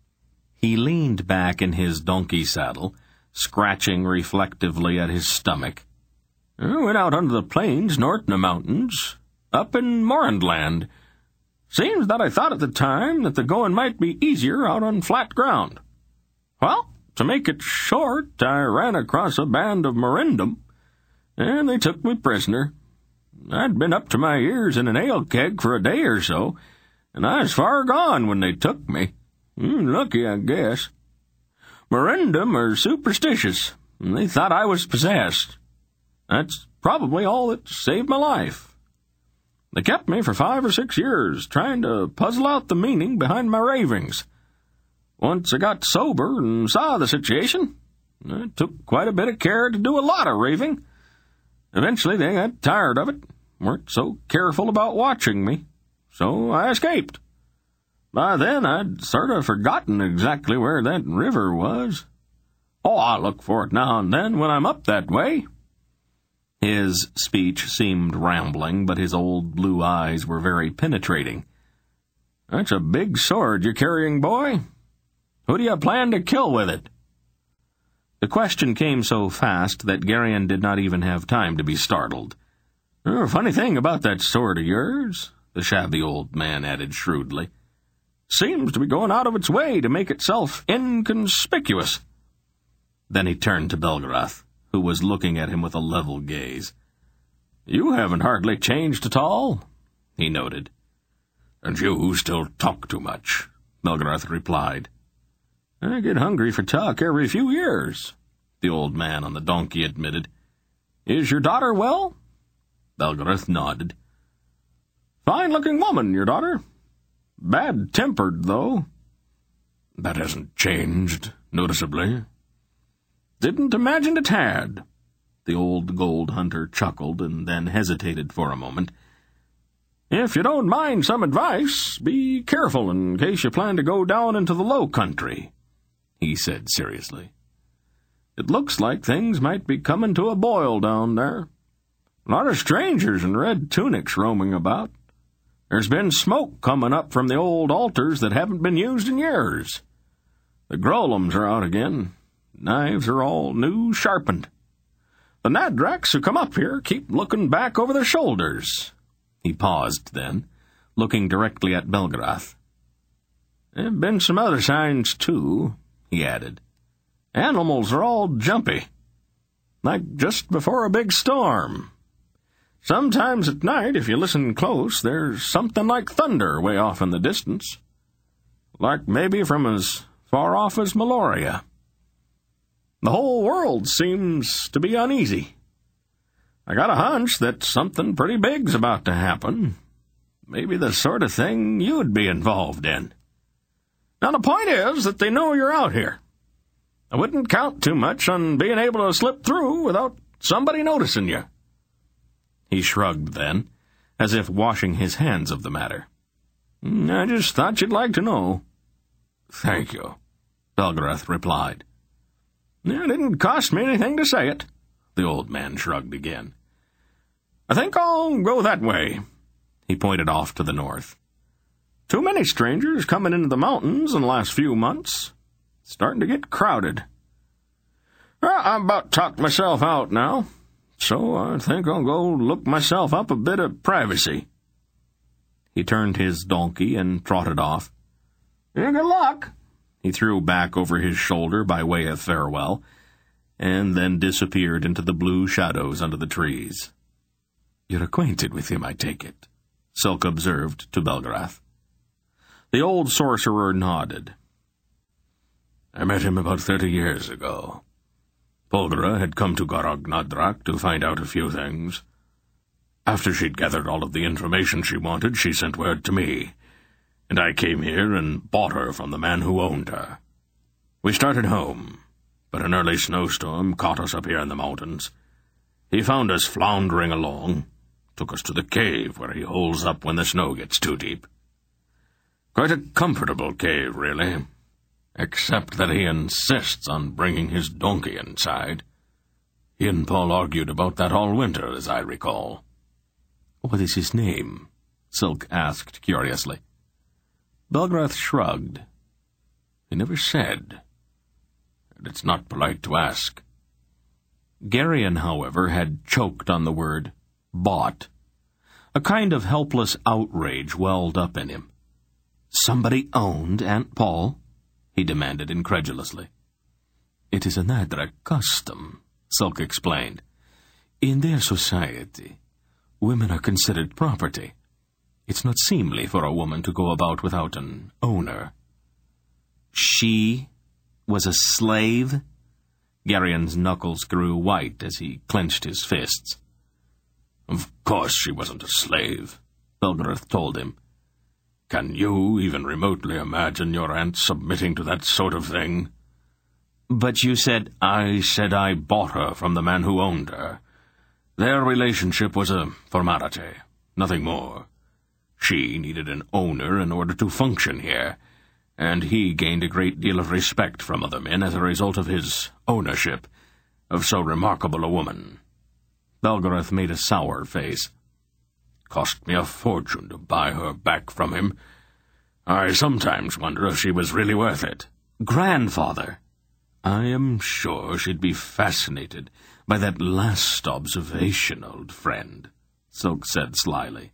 B: He leaned back in his donkey saddle, scratching reflectively at his stomach.
A: "I went out onto the plains north in the mountains, up in Morandland. Seems that I thought at the time that the going might be easier out on flat ground. Well, to make it short, I ran across a band of Morindum, and they took me prisoner. I'd been up to my ears in an ale keg for a day or so, and I was far gone when they took me. Mm, lucky, I guess. Morindum are superstitious, and they thought I was possessed. That's probably all that saved my life. They kept me for five or six years, trying to puzzle out the meaning behind my ravings. Once I got sober and saw the situation, I took quite a bit of care to do a lot of raving. Eventually they got tired of it, weren't so careful about watching me, so I escaped. By then I'd sort of forgotten exactly where that river was. Oh, I look for it now and then when I'm up that way."
B: His speech seemed rambling, but his old blue eyes were very penetrating.
A: "That's a big sword you're carrying, boy. Who do you plan to kill with it?"
B: The question came so fast that Geryon did not even have time to be startled.
A: "Oh, funny thing about that sword of yours," the shabby old man added shrewdly. "Seems to be going out of its way to make itself inconspicuous."
B: Then he turned to Belgarath, who was looking at him with a level gaze.
A: "You haven't hardly changed at all," he noted. "And you still talk too much," Belgarath replied. "I get hungry for talk every few years," the old man on the donkey admitted. "Is your daughter well?"
B: Belgarath nodded.
A: "Fine-looking woman, your daughter. Bad-tempered, though."
C: "That hasn't changed noticeably."
A: "Didn't imagine it had." The old gold hunter chuckled and then hesitated for a moment. "If you don't mind some advice, be careful in case you plan to go down into the low country," he said seriously. "It looks like things might be coming to a boil down there. A lot of strangers in red tunics roaming about. There's been smoke coming up from the old altars that haven't been used in years. The Grolums are out again. Knives are all new sharpened. The Nadraks who come up here keep looking back over their shoulders."
B: He paused then, looking directly at Belgarath.
A: "There have been some other signs, too," he added. "Animals are all jumpy. like just before a big storm. Sometimes at night, if you listen close, there's something like thunder way off in the distance, like maybe from as far off as Meloria. The whole world seems to be uneasy. I got a hunch that something pretty big's about to happen, maybe the sort of thing you'd be involved in. Now, the point is that they know you're out here. I wouldn't count too much on being able to slip through without somebody noticing you."
B: He shrugged then, as if washing his hands of the matter.
A: "I just thought you'd like to know."
C: "Thank you,"
B: Belgarath replied.
A: "It didn't cost me anything to say it." The old man shrugged again. "I think I'll go that way." He pointed off to the north. "Too many strangers coming into the mountains in the last few months. It's starting to get crowded. Well, I'm about talked myself out now, so I think I'll go look myself up a bit of privacy."
B: He turned his donkey and trotted off.
A: "Yeah, good luck,"
B: he threw back over his shoulder by way of farewell, and then disappeared into the blue shadows under the trees.
A: "You're acquainted with him, I take it," Silk observed to Belgarath.
B: The old sorcerer nodded.
C: "I met him about thirty years ago. Polgara had come to Gorog Nadrak to find out a few things. After she'd gathered all of the information she wanted, she sent word to me, and I came here and bought her from the man who owned her. We started home, but an early snowstorm caught us up here in the mountains. He found us floundering along, took us to the cave where he holes up when the snow gets too deep. Quite a comfortable cave, really, except that he insists on bringing his donkey inside. He and Paul argued about that all winter, as I recall."
A: "What is his name?" Silk asked curiously.
B: Belgarath shrugged.
C: "He never said, and it's not polite to ask."
B: Garion, however, had choked on the word bought. A kind of helpless outrage welled up in him. "Somebody owned Aunt Paul?" he demanded incredulously.
A: "It is a Nadrak custom," Silk explained. "In their society, women are considered property. It's not seemly for a woman to go about without an owner."
B: "She was a slave?" Garion's knuckles grew white as he clenched his fists.
C: "Of course she wasn't a slave," Belgarath told him. "Can you even remotely imagine your aunt submitting to that sort of thing?"
B: "But you said—"
C: "I said I bought her from the man who owned her. Their relationship was a formality, nothing more. She needed an owner in order to function here, and he gained a great deal of respect from other men as a result of his ownership of so remarkable a woman."
B: Belgarath made a sour face.
C: "Cost me a fortune to buy her back from him. I sometimes wonder if she was really worth it."
B: "Grandfather!"
C: "I am sure she'd be fascinated by that last observation, old friend," Silk said slyly.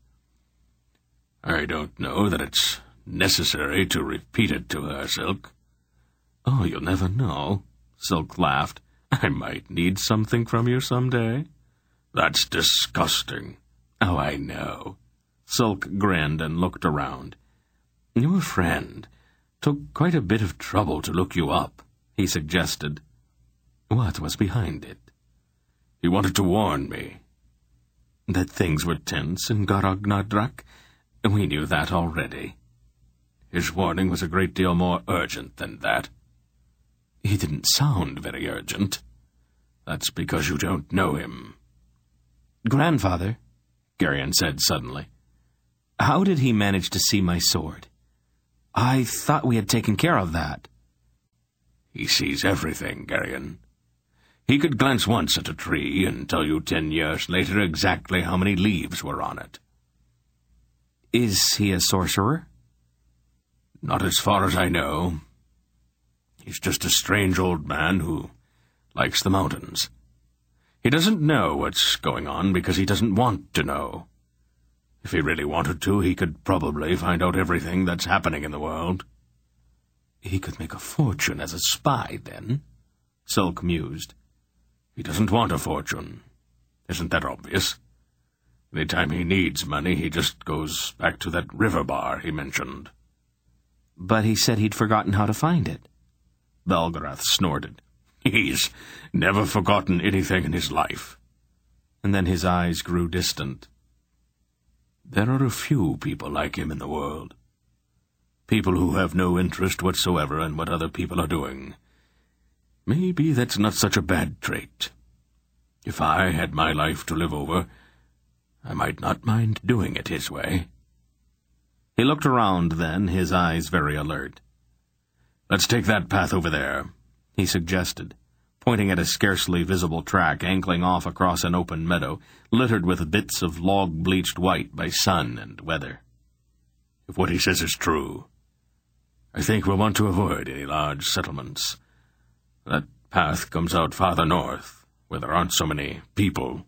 C: "I don't know that it's necessary to repeat it to her, Silk."
A: "Oh, you'll never know," Silk laughed. "I might need something from you someday."
C: "That's disgusting."
A: "Oh, I know." Silk grinned and looked around. "Your friend took quite a bit of trouble to look you up," he suggested. "What was behind it?"
C: "He wanted to warn me."
A: "That things were tense in Gorog Nadrak? We knew that already."
C: "His warning was a great deal more urgent than that."
A: "He didn't sound very urgent."
C: "That's because you don't know him."
B: "Grandfather,"
A: Garion said suddenly,
B: "how did he manage to see my sword? I thought we had taken care of that."
C: "He sees everything, Garion. He could glance once at a tree and tell you ten years later exactly how many leaves were on it."
B: "Is he a sorcerer?"
C: "Not as far as I know. He's just a strange old man who likes the mountains. He doesn't know what's going on because he doesn't want to know. If he really wanted to, he could probably find out everything that's happening in the world."
A: "He could make a fortune as a spy, then," Silk mused.
C: He doesn't want a fortune. Isn't that obvious? Any time he needs money, he just goes back to that river bar he mentioned.
B: But he said he'd forgotten how to find it.
C: Belgarath snorted. He's never forgotten anything in his life.
B: And then his eyes grew distant.
C: There are a few people like him in the world. People who have no interest whatsoever in what other people are doing. Maybe that's not such a bad trait. If I had my life to live over, I might not mind doing it his way.
B: He looked around then, his eyes very alert.
C: Let's take that path over there,
B: he suggested, pointing at a scarcely visible track angling off across an open meadow, littered with bits of log-bleached white by sun and weather.
C: If what he says is true, I think we'll want to avoid any large settlements. That path comes out farther north, where there aren't so many people.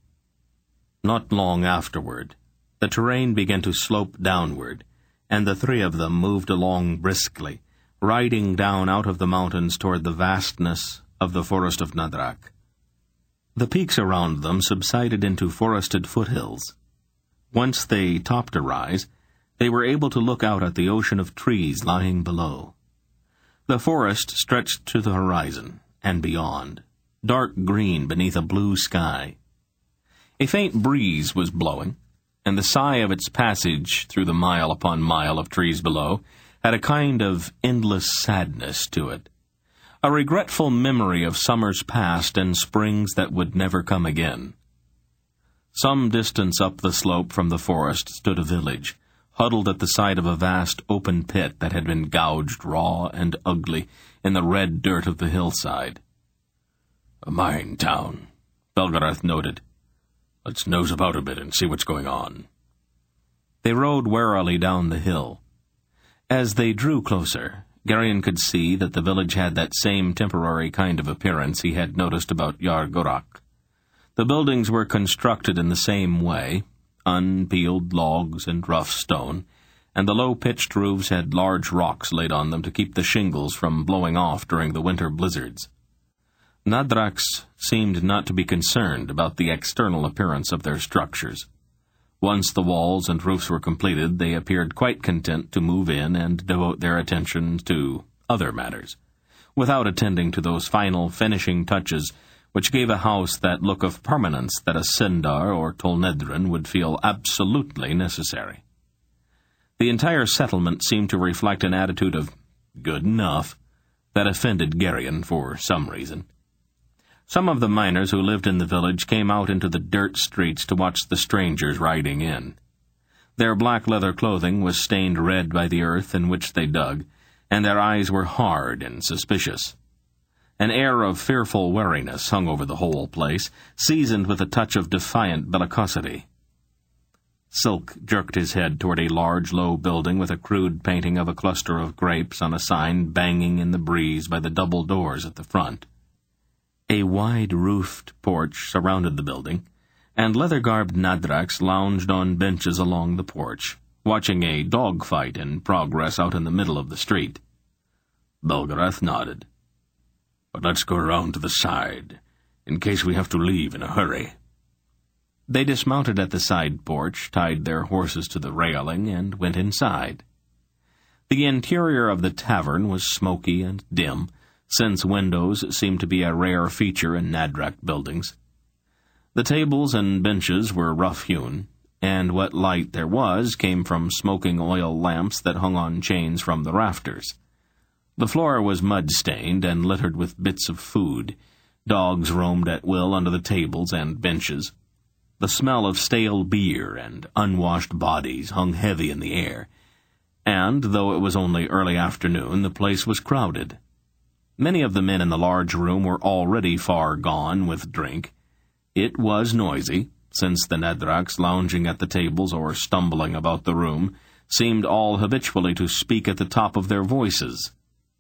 B: Not long afterward, the terrain began to slope downward, and the three of them moved along briskly, riding down out of the mountains toward the vastness of the forest of Nadrak. The peaks around them subsided into forested foothills. Once they topped a rise, they were able to look out at the ocean of trees lying below. The forest stretched to the horizon, and beyond, dark green beneath a blue sky. A faint breeze was blowing, and the sigh of its passage through the mile upon mile of trees below had a kind of endless sadness to it, a regretful memory of summers past and springs that would never come again. Some distance up the slope from the forest stood a village, huddled at the side of a vast open pit that had been gouged raw and ugly in the red dirt of the hillside.
C: A mine town, Belgarath noted. Let's nose about a bit and see what's going on.
B: They rode warily down the hill. As they drew closer, Garion could see that the village had that same temporary kind of appearance he had noticed about Yar Gorak. The buildings were constructed in the same way, unpeeled logs and rough stone, and the low-pitched roofs had large rocks laid on them to keep the shingles from blowing off during the winter blizzards. Nadrax seemed not to be concerned about the external appearance of their structures. Once the walls and roofs were completed, they appeared quite content to move in and devote their attention to other matters, without attending to those final finishing touches which gave a house that look of permanence that a Sindar or Tolnedrin would feel absolutely necessary. The entire settlement seemed to reflect an attitude of good enough that offended Garion for some reason. Some of the miners who lived in the village came out into the dirt streets to watch the strangers riding in. Their black leather clothing was stained red by the earth in which they dug, and their eyes were hard and suspicious. An air of fearful wariness hung over the whole place, seasoned with a touch of defiant bellicosity. Silk jerked his head toward a large, low building with a crude painting of a cluster of grapes on a sign banging in the breeze by the double doors at the front. A wide-roofed porch surrounded the building, and leather-garbed Nadrax lounged on benches along the porch, watching a dogfight in progress out in the middle of the street.
C: Belgarath nodded. But let's go around to the side, in case we have to leave in a hurry.
B: They dismounted at the side porch, tied their horses to the railing, and went inside. The interior of the tavern was smoky and dim, since windows seemed to be a rare feature in Nadrak buildings. The tables and benches were rough-hewn, and what light there was came from smoking oil lamps that hung on chains from the rafters. The floor was mud-stained and littered with bits of food. Dogs roamed at will under the tables and benches. The smell of stale beer and unwashed bodies hung heavy in the air, and, though it was only early afternoon, the place was crowded. Many of the men in the large room were already far gone with drink. It was noisy, since the Nadrax lounging at the tables or stumbling about the room seemed all habitually to speak at the top of their voices.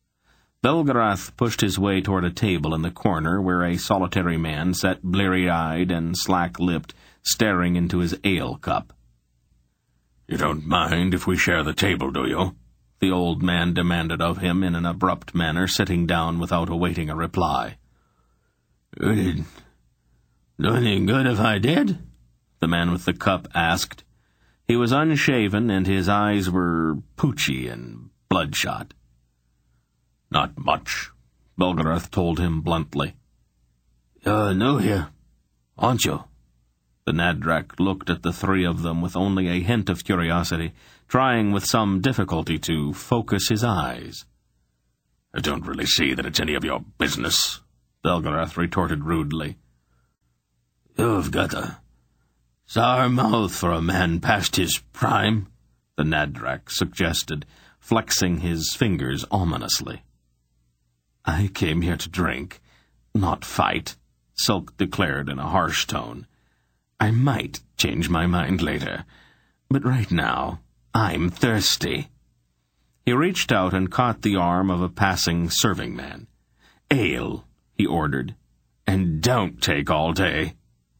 B: Belgarath pushed his way toward a table in the corner where a solitary man sat bleary-eyed and slack-lipped, staring into his ale-cup.
C: "You don't mind if we share the table, do you?" the old man demanded of him in an abrupt manner, sitting down without awaiting a reply. Would it do any good if I did? The man with the cup asked. He was unshaven, and his eyes were poochy and bloodshot. Not much, Belgarath told him bluntly. You're new here, aren't you? The Nadrak looked at the three of them with only a hint of curiosity, trying with some difficulty to focus his eyes. I don't really see that it's any of your business, Belgarath retorted rudely. You've got a sour mouth for a man past his prime, the Nadrak suggested, flexing his fingers ominously. I came here to drink, not fight, Silk declared in a harsh tone. I might change my mind later, but right now, I'm thirsty. He reached out and caught the arm of a passing serving man. Ale, he ordered, and don't take all day.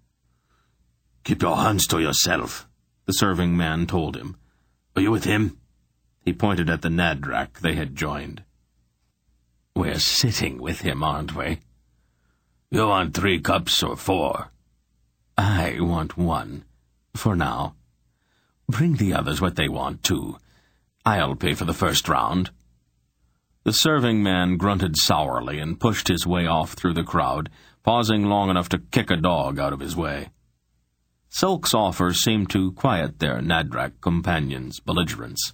C: Keep your hands to yourself, the serving man told him. Are you with him? He pointed at the Nadrak they had joined. We're sitting with him, aren't we? You want three cups or four? I want one, for now. Bring the others what they want, too. I'll pay for the first round. The serving man grunted sourly and pushed his way off through the crowd, pausing long enough to kick a dog out of his way. Silk's offer seemed to quiet their Nadrak companions' belligerence.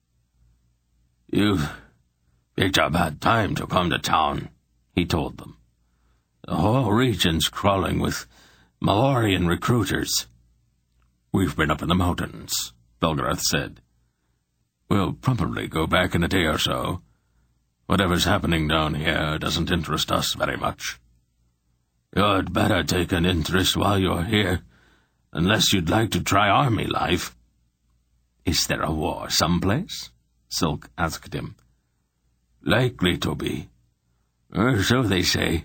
C: You've picked a bad time to come to town, he told them. The whole region's crawling with Malorian recruiters. We've been up in the mountains, Belgarath said. We'll probably go back in a day or so. Whatever's happening down here doesn't interest us very much. You'd better take an interest while you're here, unless you'd like to try army life. Is there a war someplace? Silk asked him. Likely to be. Or so they say.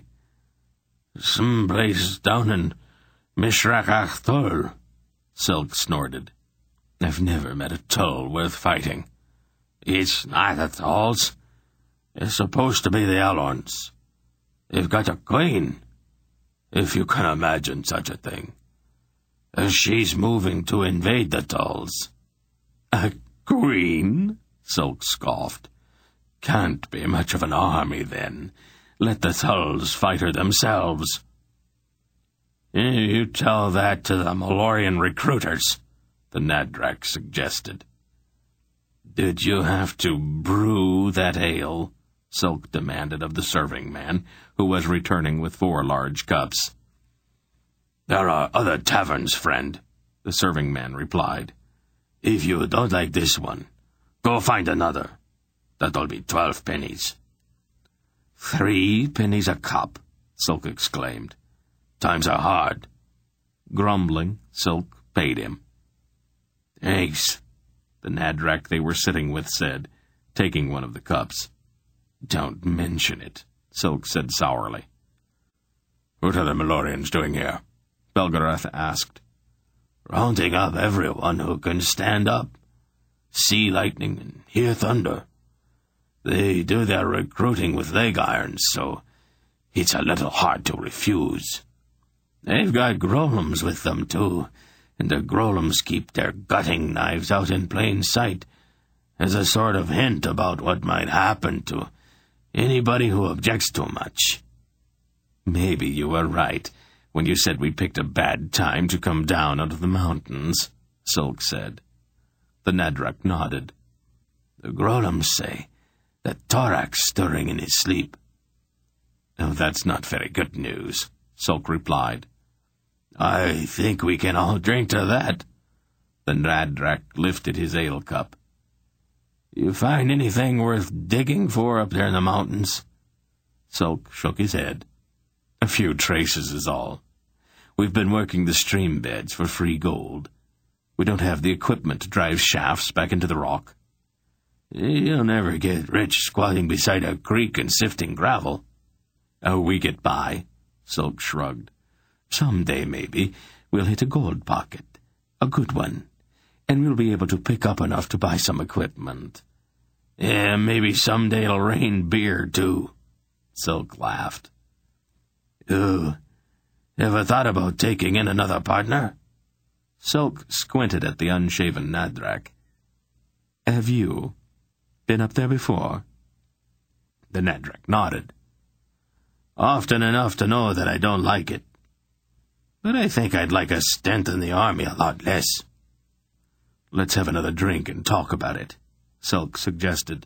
C: Some place down in Mishrakach Tull, Silk snorted. I've never met a Tull worth fighting. It's not the Tulls. It's supposed to be the Alorns. They've got a queen, if you can imagine such a thing. She's moving to invade the Tulls. A queen? Silk scoffed. Can't be much of an army, then. Let the Tulls fight her themselves. You tell that to the Malorian recruiters, the Nadrak suggested. Did you have to brew that ale? Silk demanded of the serving man, who was returning with four large cups. There are other taverns, friend, the serving man replied. If you don't like this one, go find another. That'll be twelve pennies. Three pennies a cup, Silk exclaimed. Times are hard. Grumbling, Silk paid him. Thanks, the Nadrak they were sitting with said, taking one of the cups. Don't mention it, Silk said sourly. What are the Malorians doing here? Belgarath asked. Rounding up everyone who can stand up, see lightning and hear thunder. They do their recruiting with leg irons, so it's a little hard to refuse. They've got Grolums with them, too, and the Grolums keep their gutting knives out in plain sight as a sort of hint about what might happen to anybody who objects too much. Maybe you were right when you said we picked a bad time to come down out of the mountains, Silk said. The Nadrak nodded. The Grolums say that Torak's stirring in his sleep. Oh, that's not very good news, Silk replied. I think we can all drink to that. The Nadrak lifted his ale cup. You find anything worth digging for up there in the mountains? Silk shook his head. A few traces is all. We've been working the stream beds for free gold. We don't have the equipment to drive shafts back into the rock. You'll never get rich squatting beside a creek and sifting gravel. Oh, we get by, Silk shrugged. Someday, maybe, we'll hit a gold pocket, a good one, and we'll be able to pick up enough to buy some equipment. Yeah, maybe someday it'll rain beer, too, Silk laughed. Oh,
A: Ever thought about taking in another partner?"
B: Silk squinted at the unshaven Nadrak. "Have you been up there before?"
A: The Nadrak nodded. "Often enough to know that I don't like it. But I think I'd like a stint in the army a lot less."
B: "Let's have another drink and talk about it," Silk suggested.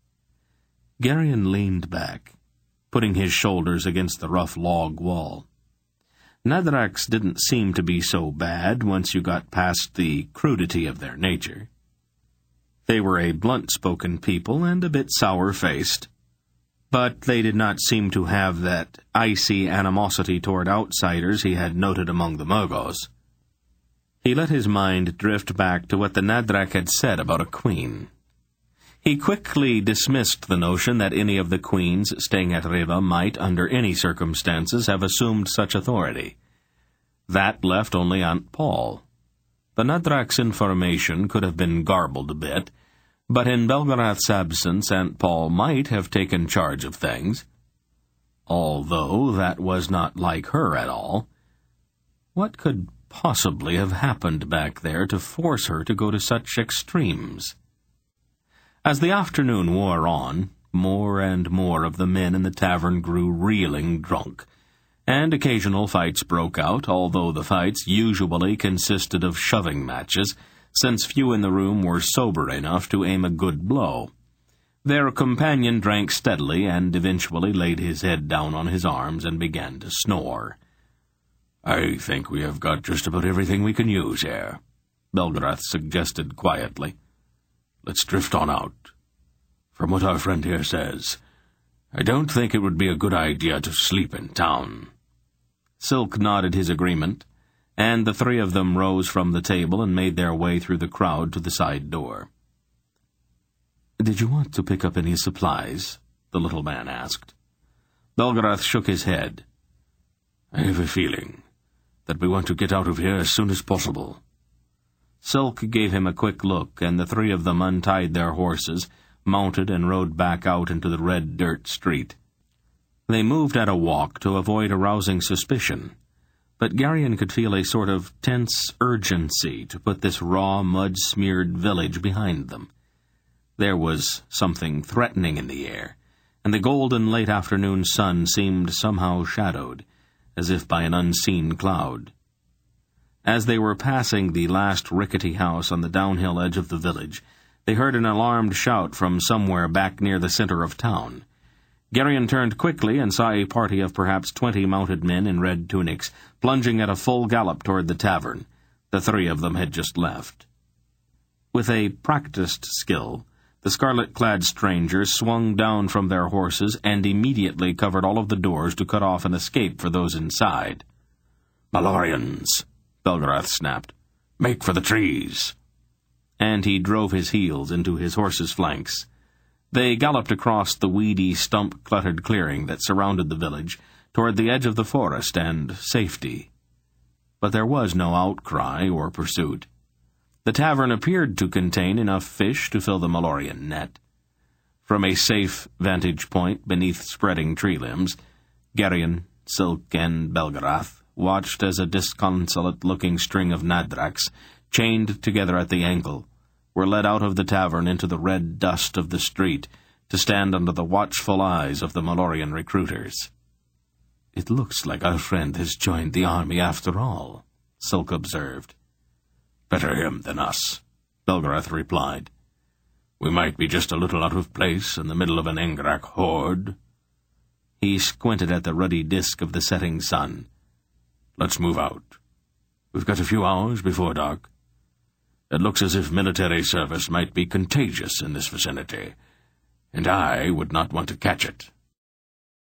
B: Garion leaned back, putting his shoulders against the rough log wall. Nadraks didn't seem to be so bad once you got past the crudity of their nature. They were a blunt-spoken people and a bit sour-faced, but they did not seem to have that icy animosity toward outsiders he had noted among the Murgos. He let his mind drift back to what the Nadrak had said about a queen. He quickly dismissed the notion that any of the queens staying at Riva might, under any circumstances, have assumed such authority. That left only Aunt Paul. The Nadrak's information could have been garbled a bit, but in Belgarath's absence Aunt Paul might have taken charge of things. Although that was not like her at all. What could possibly have happened back there to force her to go to such extremes? As the afternoon wore on, more and more of the men in the tavern grew reeling drunk, and occasional fights broke out, although the fights usually consisted of shoving matches, since few in the room were sober enough to aim a good blow. Their companion drank steadily and eventually laid his head down on his arms and began to snore.
A: "I think we have got just about everything we can use here," Belgarath suggested quietly. "Let's drift on out. From what our friend here says, I don't think it would be a good idea to sleep in town."
B: Silk nodded his agreement, and the three of them rose from the table and made their way through the crowd to the side door. "Did you want to pick up any supplies?" the little man asked.
A: Belgarath shook his head. "I have a feeling that we want to get out of here as soon as possible."
B: Silk gave him a quick look, and the three of them untied their horses, mounted, and rode back out into the red dirt street. They moved at a walk to avoid arousing suspicion, but Garion could feel a sort of tense urgency to put this raw, mud-smeared village behind them. There was something threatening in the air, and the golden late-afternoon sun seemed somehow shadowed, as if by an unseen cloud. As they were passing the last rickety house on the downhill edge of the village, they heard an alarmed shout from somewhere back near the center of town. Garion turned quickly and saw a party of perhaps twenty mounted men in red tunics plunging at a full gallop toward the tavern. The three of them had just left. With a practiced skill, the scarlet-clad strangers swung down from their horses and immediately covered all of the doors to cut off an escape for those inside.
A: "Malorians!" Belgarath snapped. "Make for the trees!"
B: And he drove his heels into his horses' flanks. They galloped across the weedy, stump-cluttered clearing that surrounded the village, toward the edge of the forest and safety. But there was no outcry or pursuit. The tavern appeared to contain enough fish to fill the Malorian net. From a safe vantage point beneath spreading tree limbs, Garion, Silk, and Belgarath watched as a disconsolate-looking string of Nadraks, chained together at the ankle, were led out of the tavern into the red dust of the street to stand under the watchful eyes of the Malorian recruiters. "It looks like our friend has joined the army after all," Silk observed.
A: "Better him than us," Belgarath replied. "We might be just a little out of place in the middle of an Engrak horde."
B: He squinted at the ruddy disk of the setting sun.
A: "Let's move out. We've got a few hours before dark. It looks as if military service might be contagious in this vicinity, and I would not want to catch it."